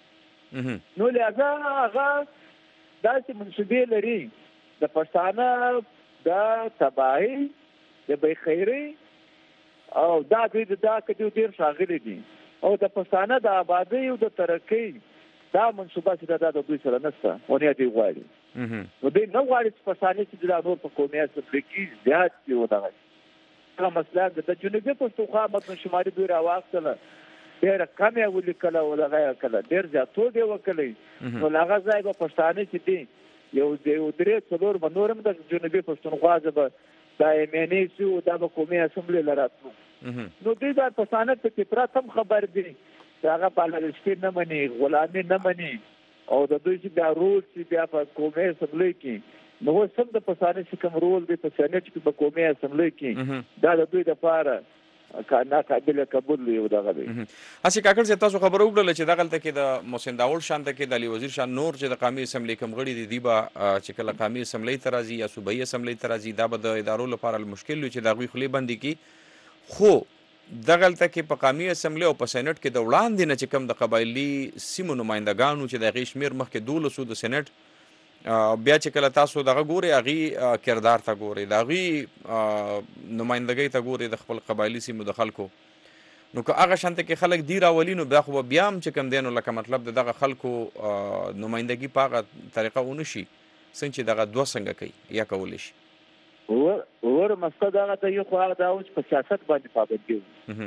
نو لهذا هغه داسې منصوبې لري د پښتانه د تباهي د بېخیري او دا دوی ډېر ښاغلي دي او د پښتانه د آبادۍ او د ترقۍ دا منصوبه چې دا د دوی سره نشته او نه دوی غواړي نو دوی نه غواړي چې پښتانه چې دا نور په قومي اسمبلۍ کې زیات دي او دغه هغه مسله د جنوبي پښتونخوا متن شمالي دوی راواخیستله ډېره کم یې ولیکله او دغه یې کړله ډېر زیاتوب یې وکړی نو له هغه ځای به پښتانه چې دي یو 3-4 به نور هم د جنوبي پښتونخوا ژبه دا ایمنې شي او دا به قومي اسمبلۍ له راتلو نو دوی دا پښتانه په فطرت هم خبر دي چې هغه پالالشتي نه مني غلامي نه مني او د دوی چې بیا رول چې بیا په قومي اسمبلۍ کې نو اوس هم د پښتانه چې کوم رول دی په سینټ کې په قومي اسمبلۍ کې دا د دوی دپاره ناقابل قبول دی او دغه دی هسې کاکړ صاحب تاسو خبره وکړله چې دغلته کې د محسن داوړ شانته کې د علي وزیر شان نور چې د قومي اسمبلۍ کوم غړي دي دوی به چې کله قومي اسمبلۍ ته راځي یا صوبایي اسمبلۍ ته راځي دا به د ادارو لپاره مشکل وي چې د هغوی خولې بندې کړي خو دغلته کې په قومي اسمبلۍ او په سینټ کې د وړاندې نه چې کوم د قبایلي سیمو نمایندګانو چې د هغې شمېر مخکې 12 د سینټ بیا چې کله تاسو دغه ګورئ هغې کردار ته ګورئ د هغوی نمایندګۍ ته ګورئ د خپل قبایلي سیمو د خلکو نو که هغه شانته کې خلک دی راولي نو بیا خو بیا هم چې کوم دی نو لکه مطلب د دغه خلکو نمایندګي په هغه طریقه ونه شي څنګه چې دغه دوه څنګه کوي یا کولی شي ور مقصد هغه ته یو خو هغه دا اوس په سیاست باندې پابندي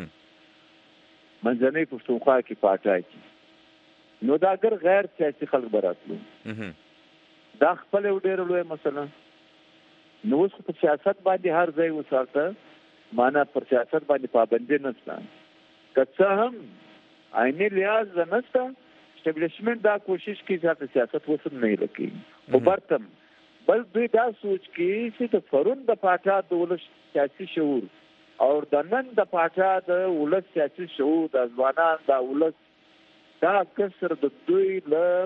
منځنۍ پښتونخوا کې پاټای کې نو دا اگر غیر سیاسي خلک به راتلو دا خپل یو ډېر لوی مسله نو اوس په سیاست باندې هر ځای وساته معنا پر سیاست باندې پابندي نشته که څه هم عیني لحاظ نشته اسټابلیشمنټ دا کوشش کوي چې سیاست وسم نه لکي خو برتم بل دوی دا سوچ کوي چې د فرون د پاټا د ولس سیاسي شعور او د نن د پاټا د ولس سیاسي شعور د ځوانان د ولس دا کسر د دوی له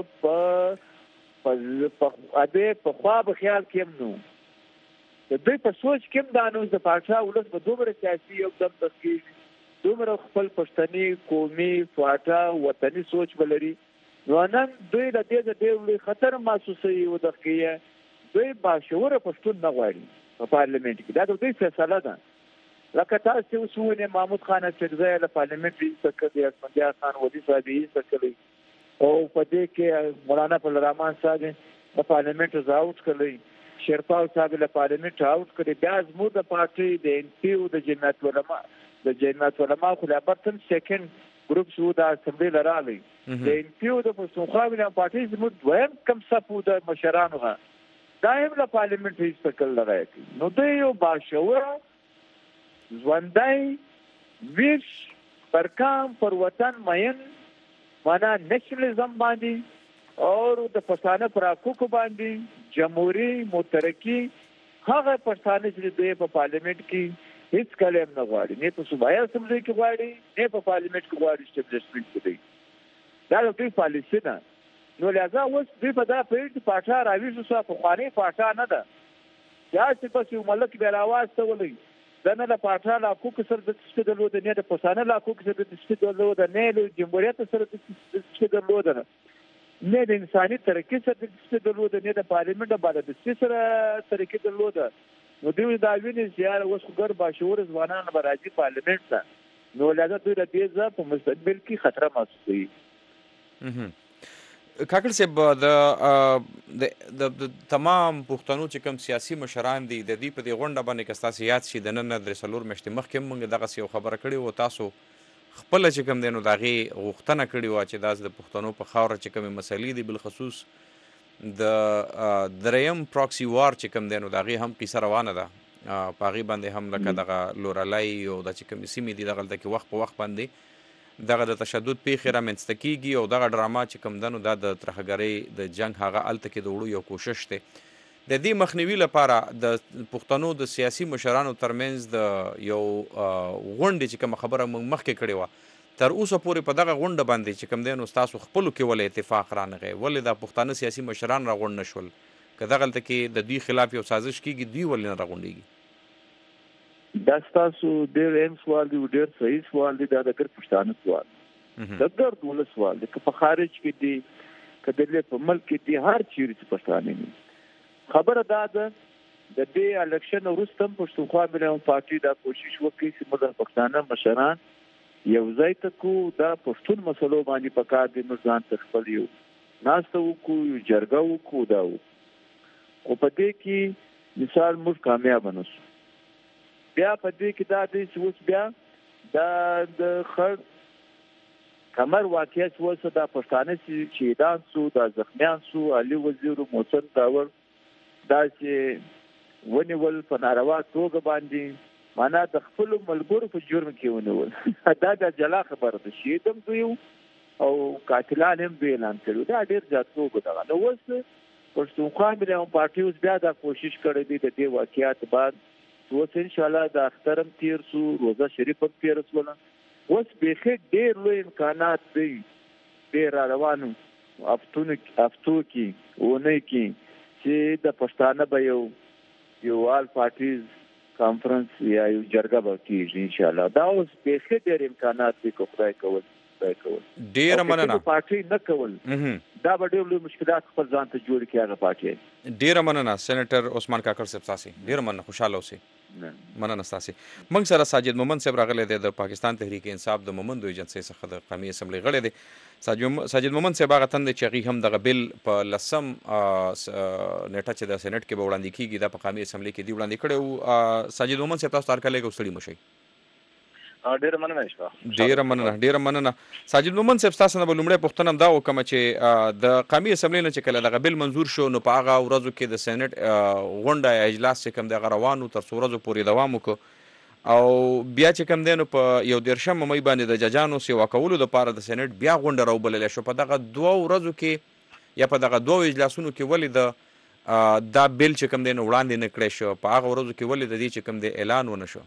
په خوا به خیال کې هم نو د دوی په سوچ کې هم دا نو د پاچا ولس به دومره سیاسي یو دم تسکیږي دومره خپل پښتني قومي فاټا وطني سوچ به لري نو نن دوی د دې ډېر لوی خطر محسوسوي او دغه دوی باشعوره پښتون نه غواړي په پارلیمنت کې دا د دوی فیصله ده لکه تاسو اوس ونه محمود خان چرځای له پارلیمنت کې څخه د اسمندیار خان ودی صاحب یې څخه او په دې کې مولانا فضل الرحمن صاحب د پارلیمنت زاوت کړی شیرپاو صاحب له پارلیمنت اوټ کړی بیا زموږ د پارټي د ان پی او د جمعیت علما خو لا برتن سیکنډ ګروپ شو د اسمبلی لرالي د ان پی او د پښتونخوا وینا پارټي زموږ دویم کم صفو د مشرانو دایم له پارلیمنت هیڅ تکل لګای نو دوی یو باشعوره ژوندی ویش پر کام پر وطن مین معنا نیشنلزم باندې او د پښتانه پر حقوقو باندې جمهوریت مترقي هغه پښتانه چې دوی په پارلیمنت کې هیڅ کلام نه غواړي نه په صوبایي اسمبلی کې غواړي نه په پارلیمنت کې غواړي اسټابلیشمنټ کې دا د دوی پالیسي ده نو لهذا اوس دوی په دا پیټ پاټا راویښ شو په خواني پاټا نه ده چې پس یو ملک بل आवाज ته ولي دنه د پاټا لا حقوق سره د تشکیل د نه د پښتانه لا حقوق سره د تشکیل د نه د جمهوریت سره د تشکیل د نه د انساني ترقی سره د تشکیل د نه د پارلیمنت باندې د سره ترقی د نو دوی دا ویني چې اوس ګر باشعور ځوانان به راځي پارلیمنت ته نو لږه دوی د دې ځا په مستقبل کې خطر محسوسوي کاکړ صاحب د تمام پښتنو چې کوم سیاسي مشران دي د دې په دې غونډه باندې که ستاسو یاد شي د نن نه 3 میاشتې مخکې موږ دغسې یو خبره کړې وه تاسو خپله چې کوم دی نو د هغې غوښتنه کړې وه چې داسې د پښتنو په خاوره چې کومې مسلې دي بالخصوص د دریم پراکسي وار چې کوم دی نو د هغې هم قیصه روانه ده په هغې باندې هم لکه دغه لورلی او دا چې کومې سیمې دي دغلته کې وخت په وخت باندې دغه د تشدد پیښې رامنځته کیږي او دغه ډرامه چې کوم ده نو دا د ترهګرۍ د جنګ هغه هلته کې د وړو یو کوشش دی د دې مخنیوي لپاره د پښتنو د سیاسي مشرانو ترمنځ د یو غونډې چې کومه خبره موږ مخکې کړې وه تر اوسه پورې په دغه غونډه باندې چې کوم دی نو ستاسو خپلو کې ولې اتفاق رانغی ولې د پښتانه سیاسي مشران راغونډ نه شول که دغلته کې د دوی خلاف یو سازش کیږي دوی ولې نه راغونډېږي دا ستاسو ډېر اهم سوال دی ډېر صحیح سوال دی دا د ګر پښتانه سوال د ګر ولس سوال دی که په خارج کې دی کدلې په ملک کې هر چیرې چې پښتانه نه خبره دا ده د دې الیکشن وروسته پښتونخوا ملي پارټي دا کوشش وکړي چې موږ پښتانه مشران یو ځای ته کو دا پښتون مسلو باندې پکار دي نو ځان تخپل یو ناسته وکړو جرګه وکړو دا او په دې کې مثال موږ کامیاب نشو بیا په دې کې دا د اوس بیا دا د خړ کمر واقعیت وسه دا پښتانه چې دان سو دا زخمیان سو علي وزیر محسن داور دا چې ونیول په ناروا توګه باندې معنا د خپل ملګرو په جرم کې ونیول دا د جلا خبره ده چې دم دوی او قاتلان هم دوی اعلان کړو دا ډیر ځاتوګه ده نو اوس پښتونخوا ملي پارټي اوس بیا دا کوشش کړې دي د دې واقعیت بعد اوس ان شاء الله د اخترم تیر سو روزه شریف هم تیر سو اوس به ډیر لوی امکانات دي ډیر روانو افتو کې ونه کې چې د پښتانه به یو آل پارټیز کانفرنس یا یو جرګه به کېږي ان شاء الله دا اوس به ډېر امکانات دي که خدای کول ډېره مننه پارټي نه کول دا به ډېر لوی مشکلات خپل ځان ته جوړ کړي هغه پارټي ډېره مننه سېنیټر عثمان کاکړ صاحب تاسو ډېره مننه خوشاله اوسئ مننه تاسو موږ سره ساجد مومند صاحب راغلی دی د پاکستان تحریک انصاف د مومندو ایجنسۍ څخه د قومي اسمبلی غړی دی ساجد مومند صاحب هغه تند چې هغې هم دغه بل په 10 نیټه چې د سېنیټ کې به وړاندې کېږي دا په قومي اسمبلی کې دی وړاندې کړی و ساجد مومند صاحب تاسو ته هرکلی کوم ستړي مه شئ ډیره مننه ساجد مومند صاحب تاسو نه به لومړی پوښتنه دا وکړم چې د قومي اسمبلی نه چې کله دغه بل منظور شو نو په هغه ورځو کې د سېنیټ غونډه یا اجلاس چې کوم دی هغه روان و تر څو ورځو پورې دوام وکړو او بیا چې کوم دی نو په 1 مۍ باندې د ججانو سیوا کولو دپاره د سېنیټ بیا غونډه راوبللی شو په دغه 2 ورځو کې یا په دغه 2 اجلاسونو کې ولې د دا بل چې کوم دی نو وړاندې نه کړی شو په هغه ورځو کې ولې د دې چې کوم دی اعلان ونه شو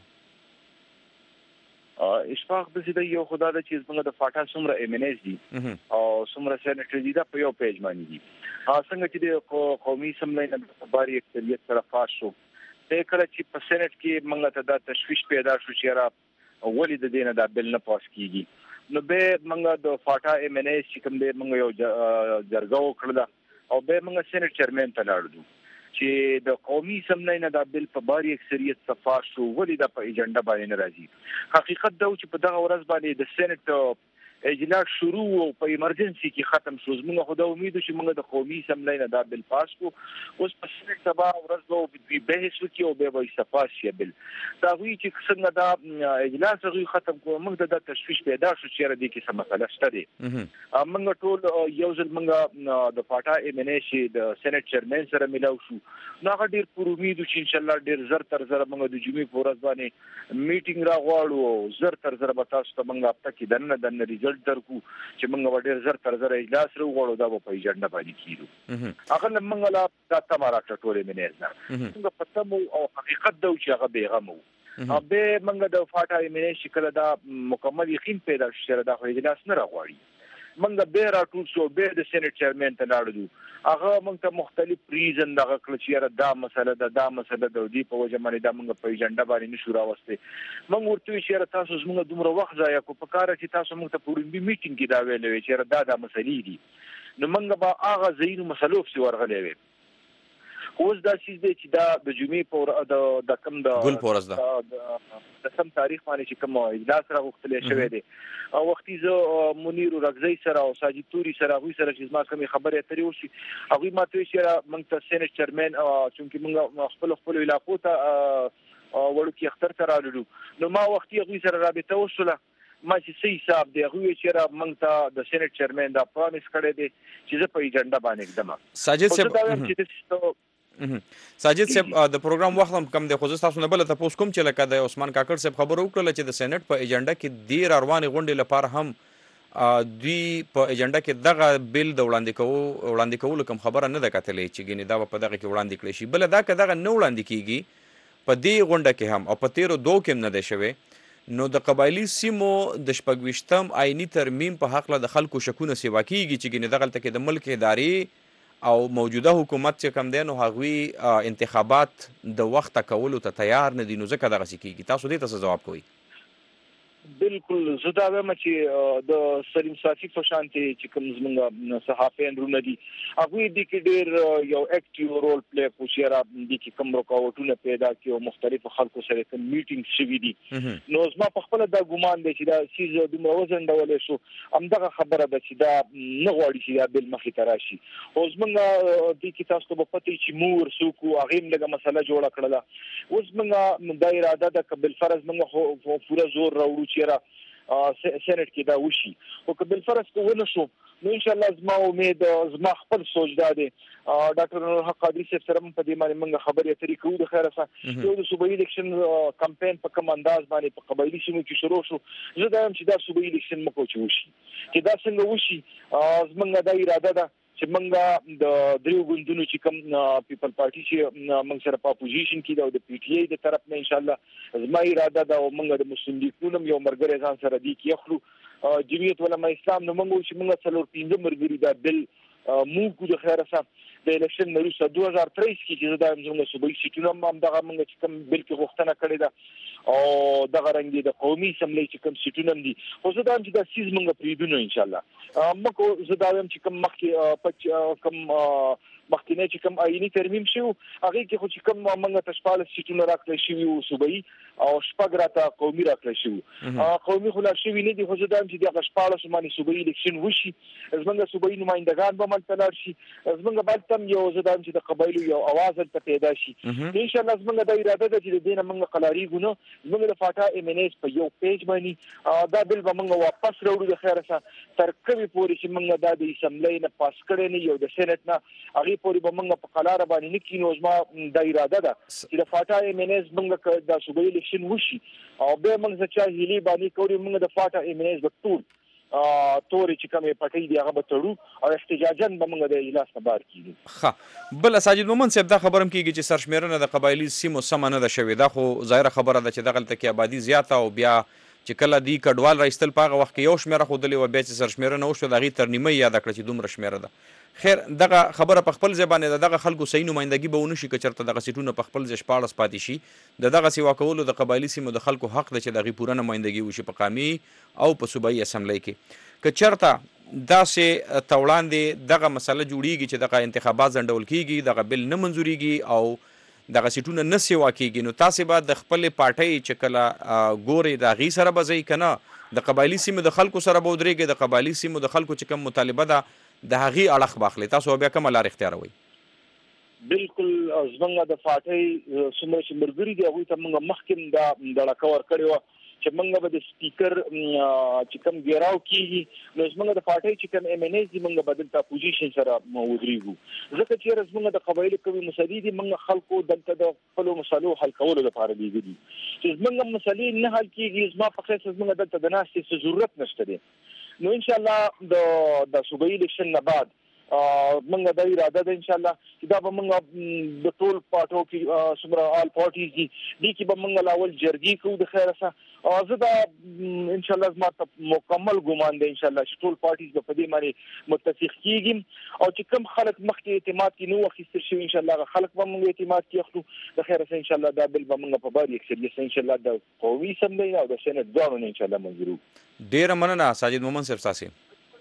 اشفاق د دې یو خدای د چیز موږ د فاټا څومره ایمنیز دي او څومره سېنیټر دي دا په یو پیج باندې دي څنګه چې د قومي اسمبلی نه باري اکثریت سره پاس شو د کله چې په سېنیټ کې موږ ته دا تشویش پیدا شو چې را ولې د دینه دا بل نه پاس کیږي نو به موږ د فاټا ایمنیز چې کوم دی موږ یو جرګه وکړه او به موږ سېنیټ چیرمن ته لاړو چې د قومي اسمبلی نه دا بل په باري اکثریت صفا شو ولې دا په ایجنډا باندې نه راځي حقیقت دا چې په دغه ورځ باندې د سېنیټ اجلاس شروع او په ایمرجنسي کې ختم شو موږ خو دا امید چې موږ د قومي اسمبلی نه دا بل پاس کو اوس په سېنیټ سبا ورځ نو بحث وکړي او به وایي صفا شي بل دا وی چې څنګه دا اجلاس غوي ختم کو موږ د تشویش پیدا شو چې را دي کې څه مسله شته دي موږ ټول یو ځل موږ د فاټا ایمنیشي د سېنیټ چیرمن سره ملاو شو نو هغه ډیر پر امید چې ان شاء الله ډیر زر تر زر موږ د جمعې په ورځ باندې میټینګ راغواړو او زر تر زر به تاسو ته موږ هفته کې دنه ریزلټ درکو چې موږ ډیر زر تر زر اجلاس راغواړو دا په ایجنډا باندې کیږي هغه موږ لا دا تماره ټولې منځ نه څنګه پته مو او حقیقت دا چې هغه بیغمو به موږ د فاټا ایمنیشي کله دا مکمل یقین پیدا شوه دا خو اجلاس نه راغواړي موږ به راټول شو به د سېنیټ چیرمن ته لاړو هغه موږ ته مختلف ریزن دغه کړ چې دا مسله د دې په وجه باندې دا موږ په ایجنډا باندې نشو راوستي موږ ورته چې تاسو زموږ دومره وخت ضایع کو په کار چې تاسو موږ ته پورې میټینګ کې دا ویلې چې دا مسلې دي نو موږ به هغه ځینو مسلو په ورغلې وي اوس دا چیز دی چې دا د جمعې په د کم د ګل پورز ده د سم تاریخ باندې چې کوم اجلاس راغوښتل شوی دی او وختي زه منیر رغزی سره او ساجد توري سره غوي سره چې ما کومه خبره اترې وشي هغه ماته چې موږ ته سېنیټ چیرمن چې موږ خپل علاقو ته وړو کې اختر ته راغلو نو ما وختي غوي سره رابطه وشوله ما چې صحیح حساب دی غوي چې موږ ته د سېنیټ چیرمن دا پرامیس کړی دی چې زه په ایجنډا باندې اقدام ساجد صاحب ساجد صاحب د پروګرام وخت هم کم دی خو زه تاسو نه بل تاسو کوم چې لکه د عثمان کاکړ صاحب خبرو وکړه چې د سېنیټ په ایجنډا کې ډیر روانې غونډې لپاره هم دوی په ایجنډا کې دغه بل د وړاندې کولو کوم خبره نه ده کتلې چې ګینې دا په دغه کې وړاندې کړی شي بل دا که دغه نه وړاندې کیږي په دې غونډه کې هم او په 13 کې هم نه دی شوی نو د قبایلی سیمو د 26م آئینی ترمیم په حق له د خلکو شکونه سیوا کیږي چې ګینې دغلته کې د ملک ادارې او موجوده حکومت چې کم دی نو هغوی انتخابات د وخته کولو ته تیار نه دي نو ځکه دغسې کیږي تاسو دې ته څه ځواب کوئ بالکل زه دا وایم چې د سلیم صافي په شان چې کوم زموږ صحافین رونه دي هغوی دي کې ډېر یو اکټیو رول پلی کوي چې را دي کې کوم رکاوټونه پیدا کړي او مختلفو خلکو سره کوم میټینګ شوي دي نو زما په خپله دا ګمان دی چې دا څیز دومره وځنډولی شو همدغه خبره ده چې دا نه غواړي چې دا بل مخې ته راشي خو زموږ دې کې تاسو ته به پته وي چې موږ څوک وو هغې هم لږه مسله جوړه کړله اوس زموږ دا اراده ده که بالفرض موږ پوره زور راوړو چې سینټ کې دا وشي او که بالفرض که ونه شو نو انشاءالله زما امید زما خپل سوچ دا دی ډاکټر نورحق قادري صاحب سره هم په دې باندې موږ خبرې اترې کوو د خیره سره یو د صوبایي الیکشن کمپین په کوم انداز باندې په قبایلي سیمو کې شروع شو زه دا یم چې دا صوبایي الیکشن موږ چې وشي چې دا څنګه وشي زموږ دا اراده ده چې موږ د دریو ګوندونو چې کوم پیپل پارټي چې موږ سره په اپوزیشن کې ده او د پی ټی آی د طرف نه انشاءالله زما اراده ده او موږ د مسلم لیګ یو ملګری ځان سره دی کې اخلو جمعیت علما اسلام نو موږ چې موږ څلور پنځه ملګري دا بل موږ د خیره سره د الیکشن نه وروسته 2023 کې چې دا زموږ صوبایي سیټونه هم دغه موږ چې کوم بل کې غوښتنه کړې ده او دغه رنګ د قومي اسمبلی چې کوم سیټونه هم دي خو زه دا هم چې دا سیز موږ پرېږدو نه انشاءالله موږ زه دا وایم چې کوم مخکې کوم مخکینی چې کوم آئیني ترمیم شوي هغې کې خو چې کوم موږ ته 14 سیټونه راکړی شوي وو صوبایي او 6 راته قومي راکړی شوي قومي خو لا شوي نه دي خو زه دا وایم چې دغه 14 باندې صوبایي الیکشن وشي زموږ صوبایي نمایندګان به هلته لاړ شي زموږ به هلته هم یو زه دا وایم چې د قبایلو یو اواز هلته پیدا شي انشاءالله زموږ دا اراده ده چې د دې نه موږ قلاریږو نه زموږ د فاټا ایم ان ایس په یو پیج باندې دا بل به موږ واپس راوړو د خیره سره تر کومې پورې چې موږ دا د اسمبلی نه پاس کړی نه یو د سینټ نه هغې پورې به موږ په قلاره باندې نه کینو زما دا اراده ده چې د فاټا ایم ان ایس موږ د صوبایي الیکشن وشي او بیا موږ زه چا هیلې باندې کوو موږ د فاټا ایم ان ایس به ټول تورې چې کومې پټۍ دي هغه به تړو او احتجاجاً به موږ د اجلاس نه بار کېږو ښه بله ساجد مومن صاحب دا خبره هم کېږي چې سرشمېرنه د قبایلي سیمو سمه نه ده شوې دا خو ظاهره خبره ده چې دغلته کې آبادي زیاته او بیا چې کله دی کډوال راایستل په هغه وخت کې یو شمېره ښودلې وه بیا چې سرشمېرنه وشوه د هغې تر نیمه یې یاده کړه چې دومره شمېره ده خیر دغه خبره په خپل ځای باندې د دغه خلکو صحیح نمایندګي به ونه شي که چېرته دغه سیټونه په خپل ځای 14 پاتې شي د دغسې واکولو د قبایلي سیمو د خلکو حق ده چې د هغې پوره نمایندګي وشي په قامي او په صوبایي اسمبلی کې که چېرته داسې ته وړاندې دغه مسله جوړیږي چې دغه انتخابات ځنډول کېږي دغه بل نه منظورېږي او دغه سیټونه نه سیوا کېږي نو تاسې به د خپلې پارټۍ چې کله ګورئ د هغې سره به ځئ که نه د قبایلي سیمو د خلکو سره به ودرېږئ د قبایلي سیمو د خلکو چې کوم مطالبه ده د هغې اړخ به اخلئ تاسو بیا کومه لار اختیاروئ بالکل زموږ د پارټۍ څومره چې ملګري دي هغوی ته موږ مخکې دا ډړکه ورکړې وه چې موږ به د سپیکر چې کوم ګیراو کېږي نو زموږ د پارټۍ چې کوم ایم ان ایس دي موږ به دلته اپوزیشن سره ودرېږو ځکه چېرې زموږ د قبایلو کومې مسلې دي موږ خلکو دلته د خپلو مسلو حل کولو لپاره لیږلي چې زموږ مسلې نه حل کېږي زما په خیال زموږ دلته د ناستې څه ضرورت نشته دی نو انشاءالله د صوبایي الیکشن نه بعد موږ دا اراده ده انشاءالله چې دا به موږ د ټول پارټو کې څومره آل پارټیز دي دې کې به موږ لاول جرګې کوو د خیره سره زه دا انشاءالله زما ته مکمل ګمان دی انشاءالله چې ټول پارټیز به په دې باندې متفق کېږي او چې کوم خلک مخکې اعتماد کې نه وو اخیستل شوي انشاءالله هغه خلک به موږ اعتماد کې اخلو د خیره سره انشاءالله دا بل به موږ په باري اکثریت سره انشاءالله د قومي اسمبلی او د سینټ دواړو نه انشاءالله منظورو ډېره مننه ساجد مومن صاحب ستاسې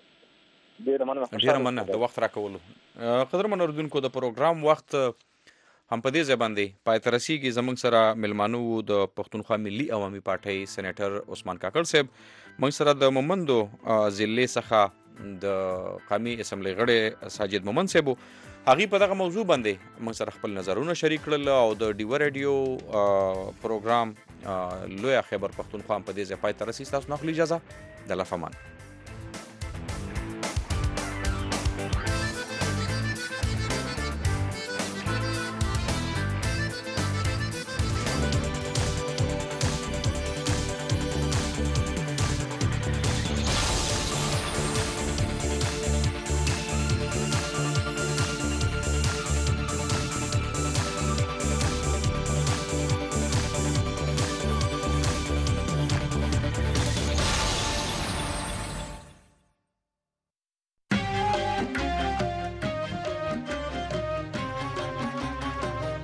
ډېره مننه د وخت راکولو قدرمن اورېدونکو د پروګرام وخت هم په دې ځای باندې پای ته رسیږي زموږ سره میلمانه وو د پښتونخوا ملي عوامي پارټۍ سینیټر عثمان کاکړ صاحب موږ سره د مومندو ضلعې څخه د قامي اسمبلی غړی ساجد مومن صاحب هغې په دغه موضوع باندې موږ سره خپل نظرونه شریک کړل او د ډیوه ریډیو پروګرام لویه خیبر پښتونخوا هم په دې ځای پای ته رسي ستاسو نه اخلي اجازه د الله فمان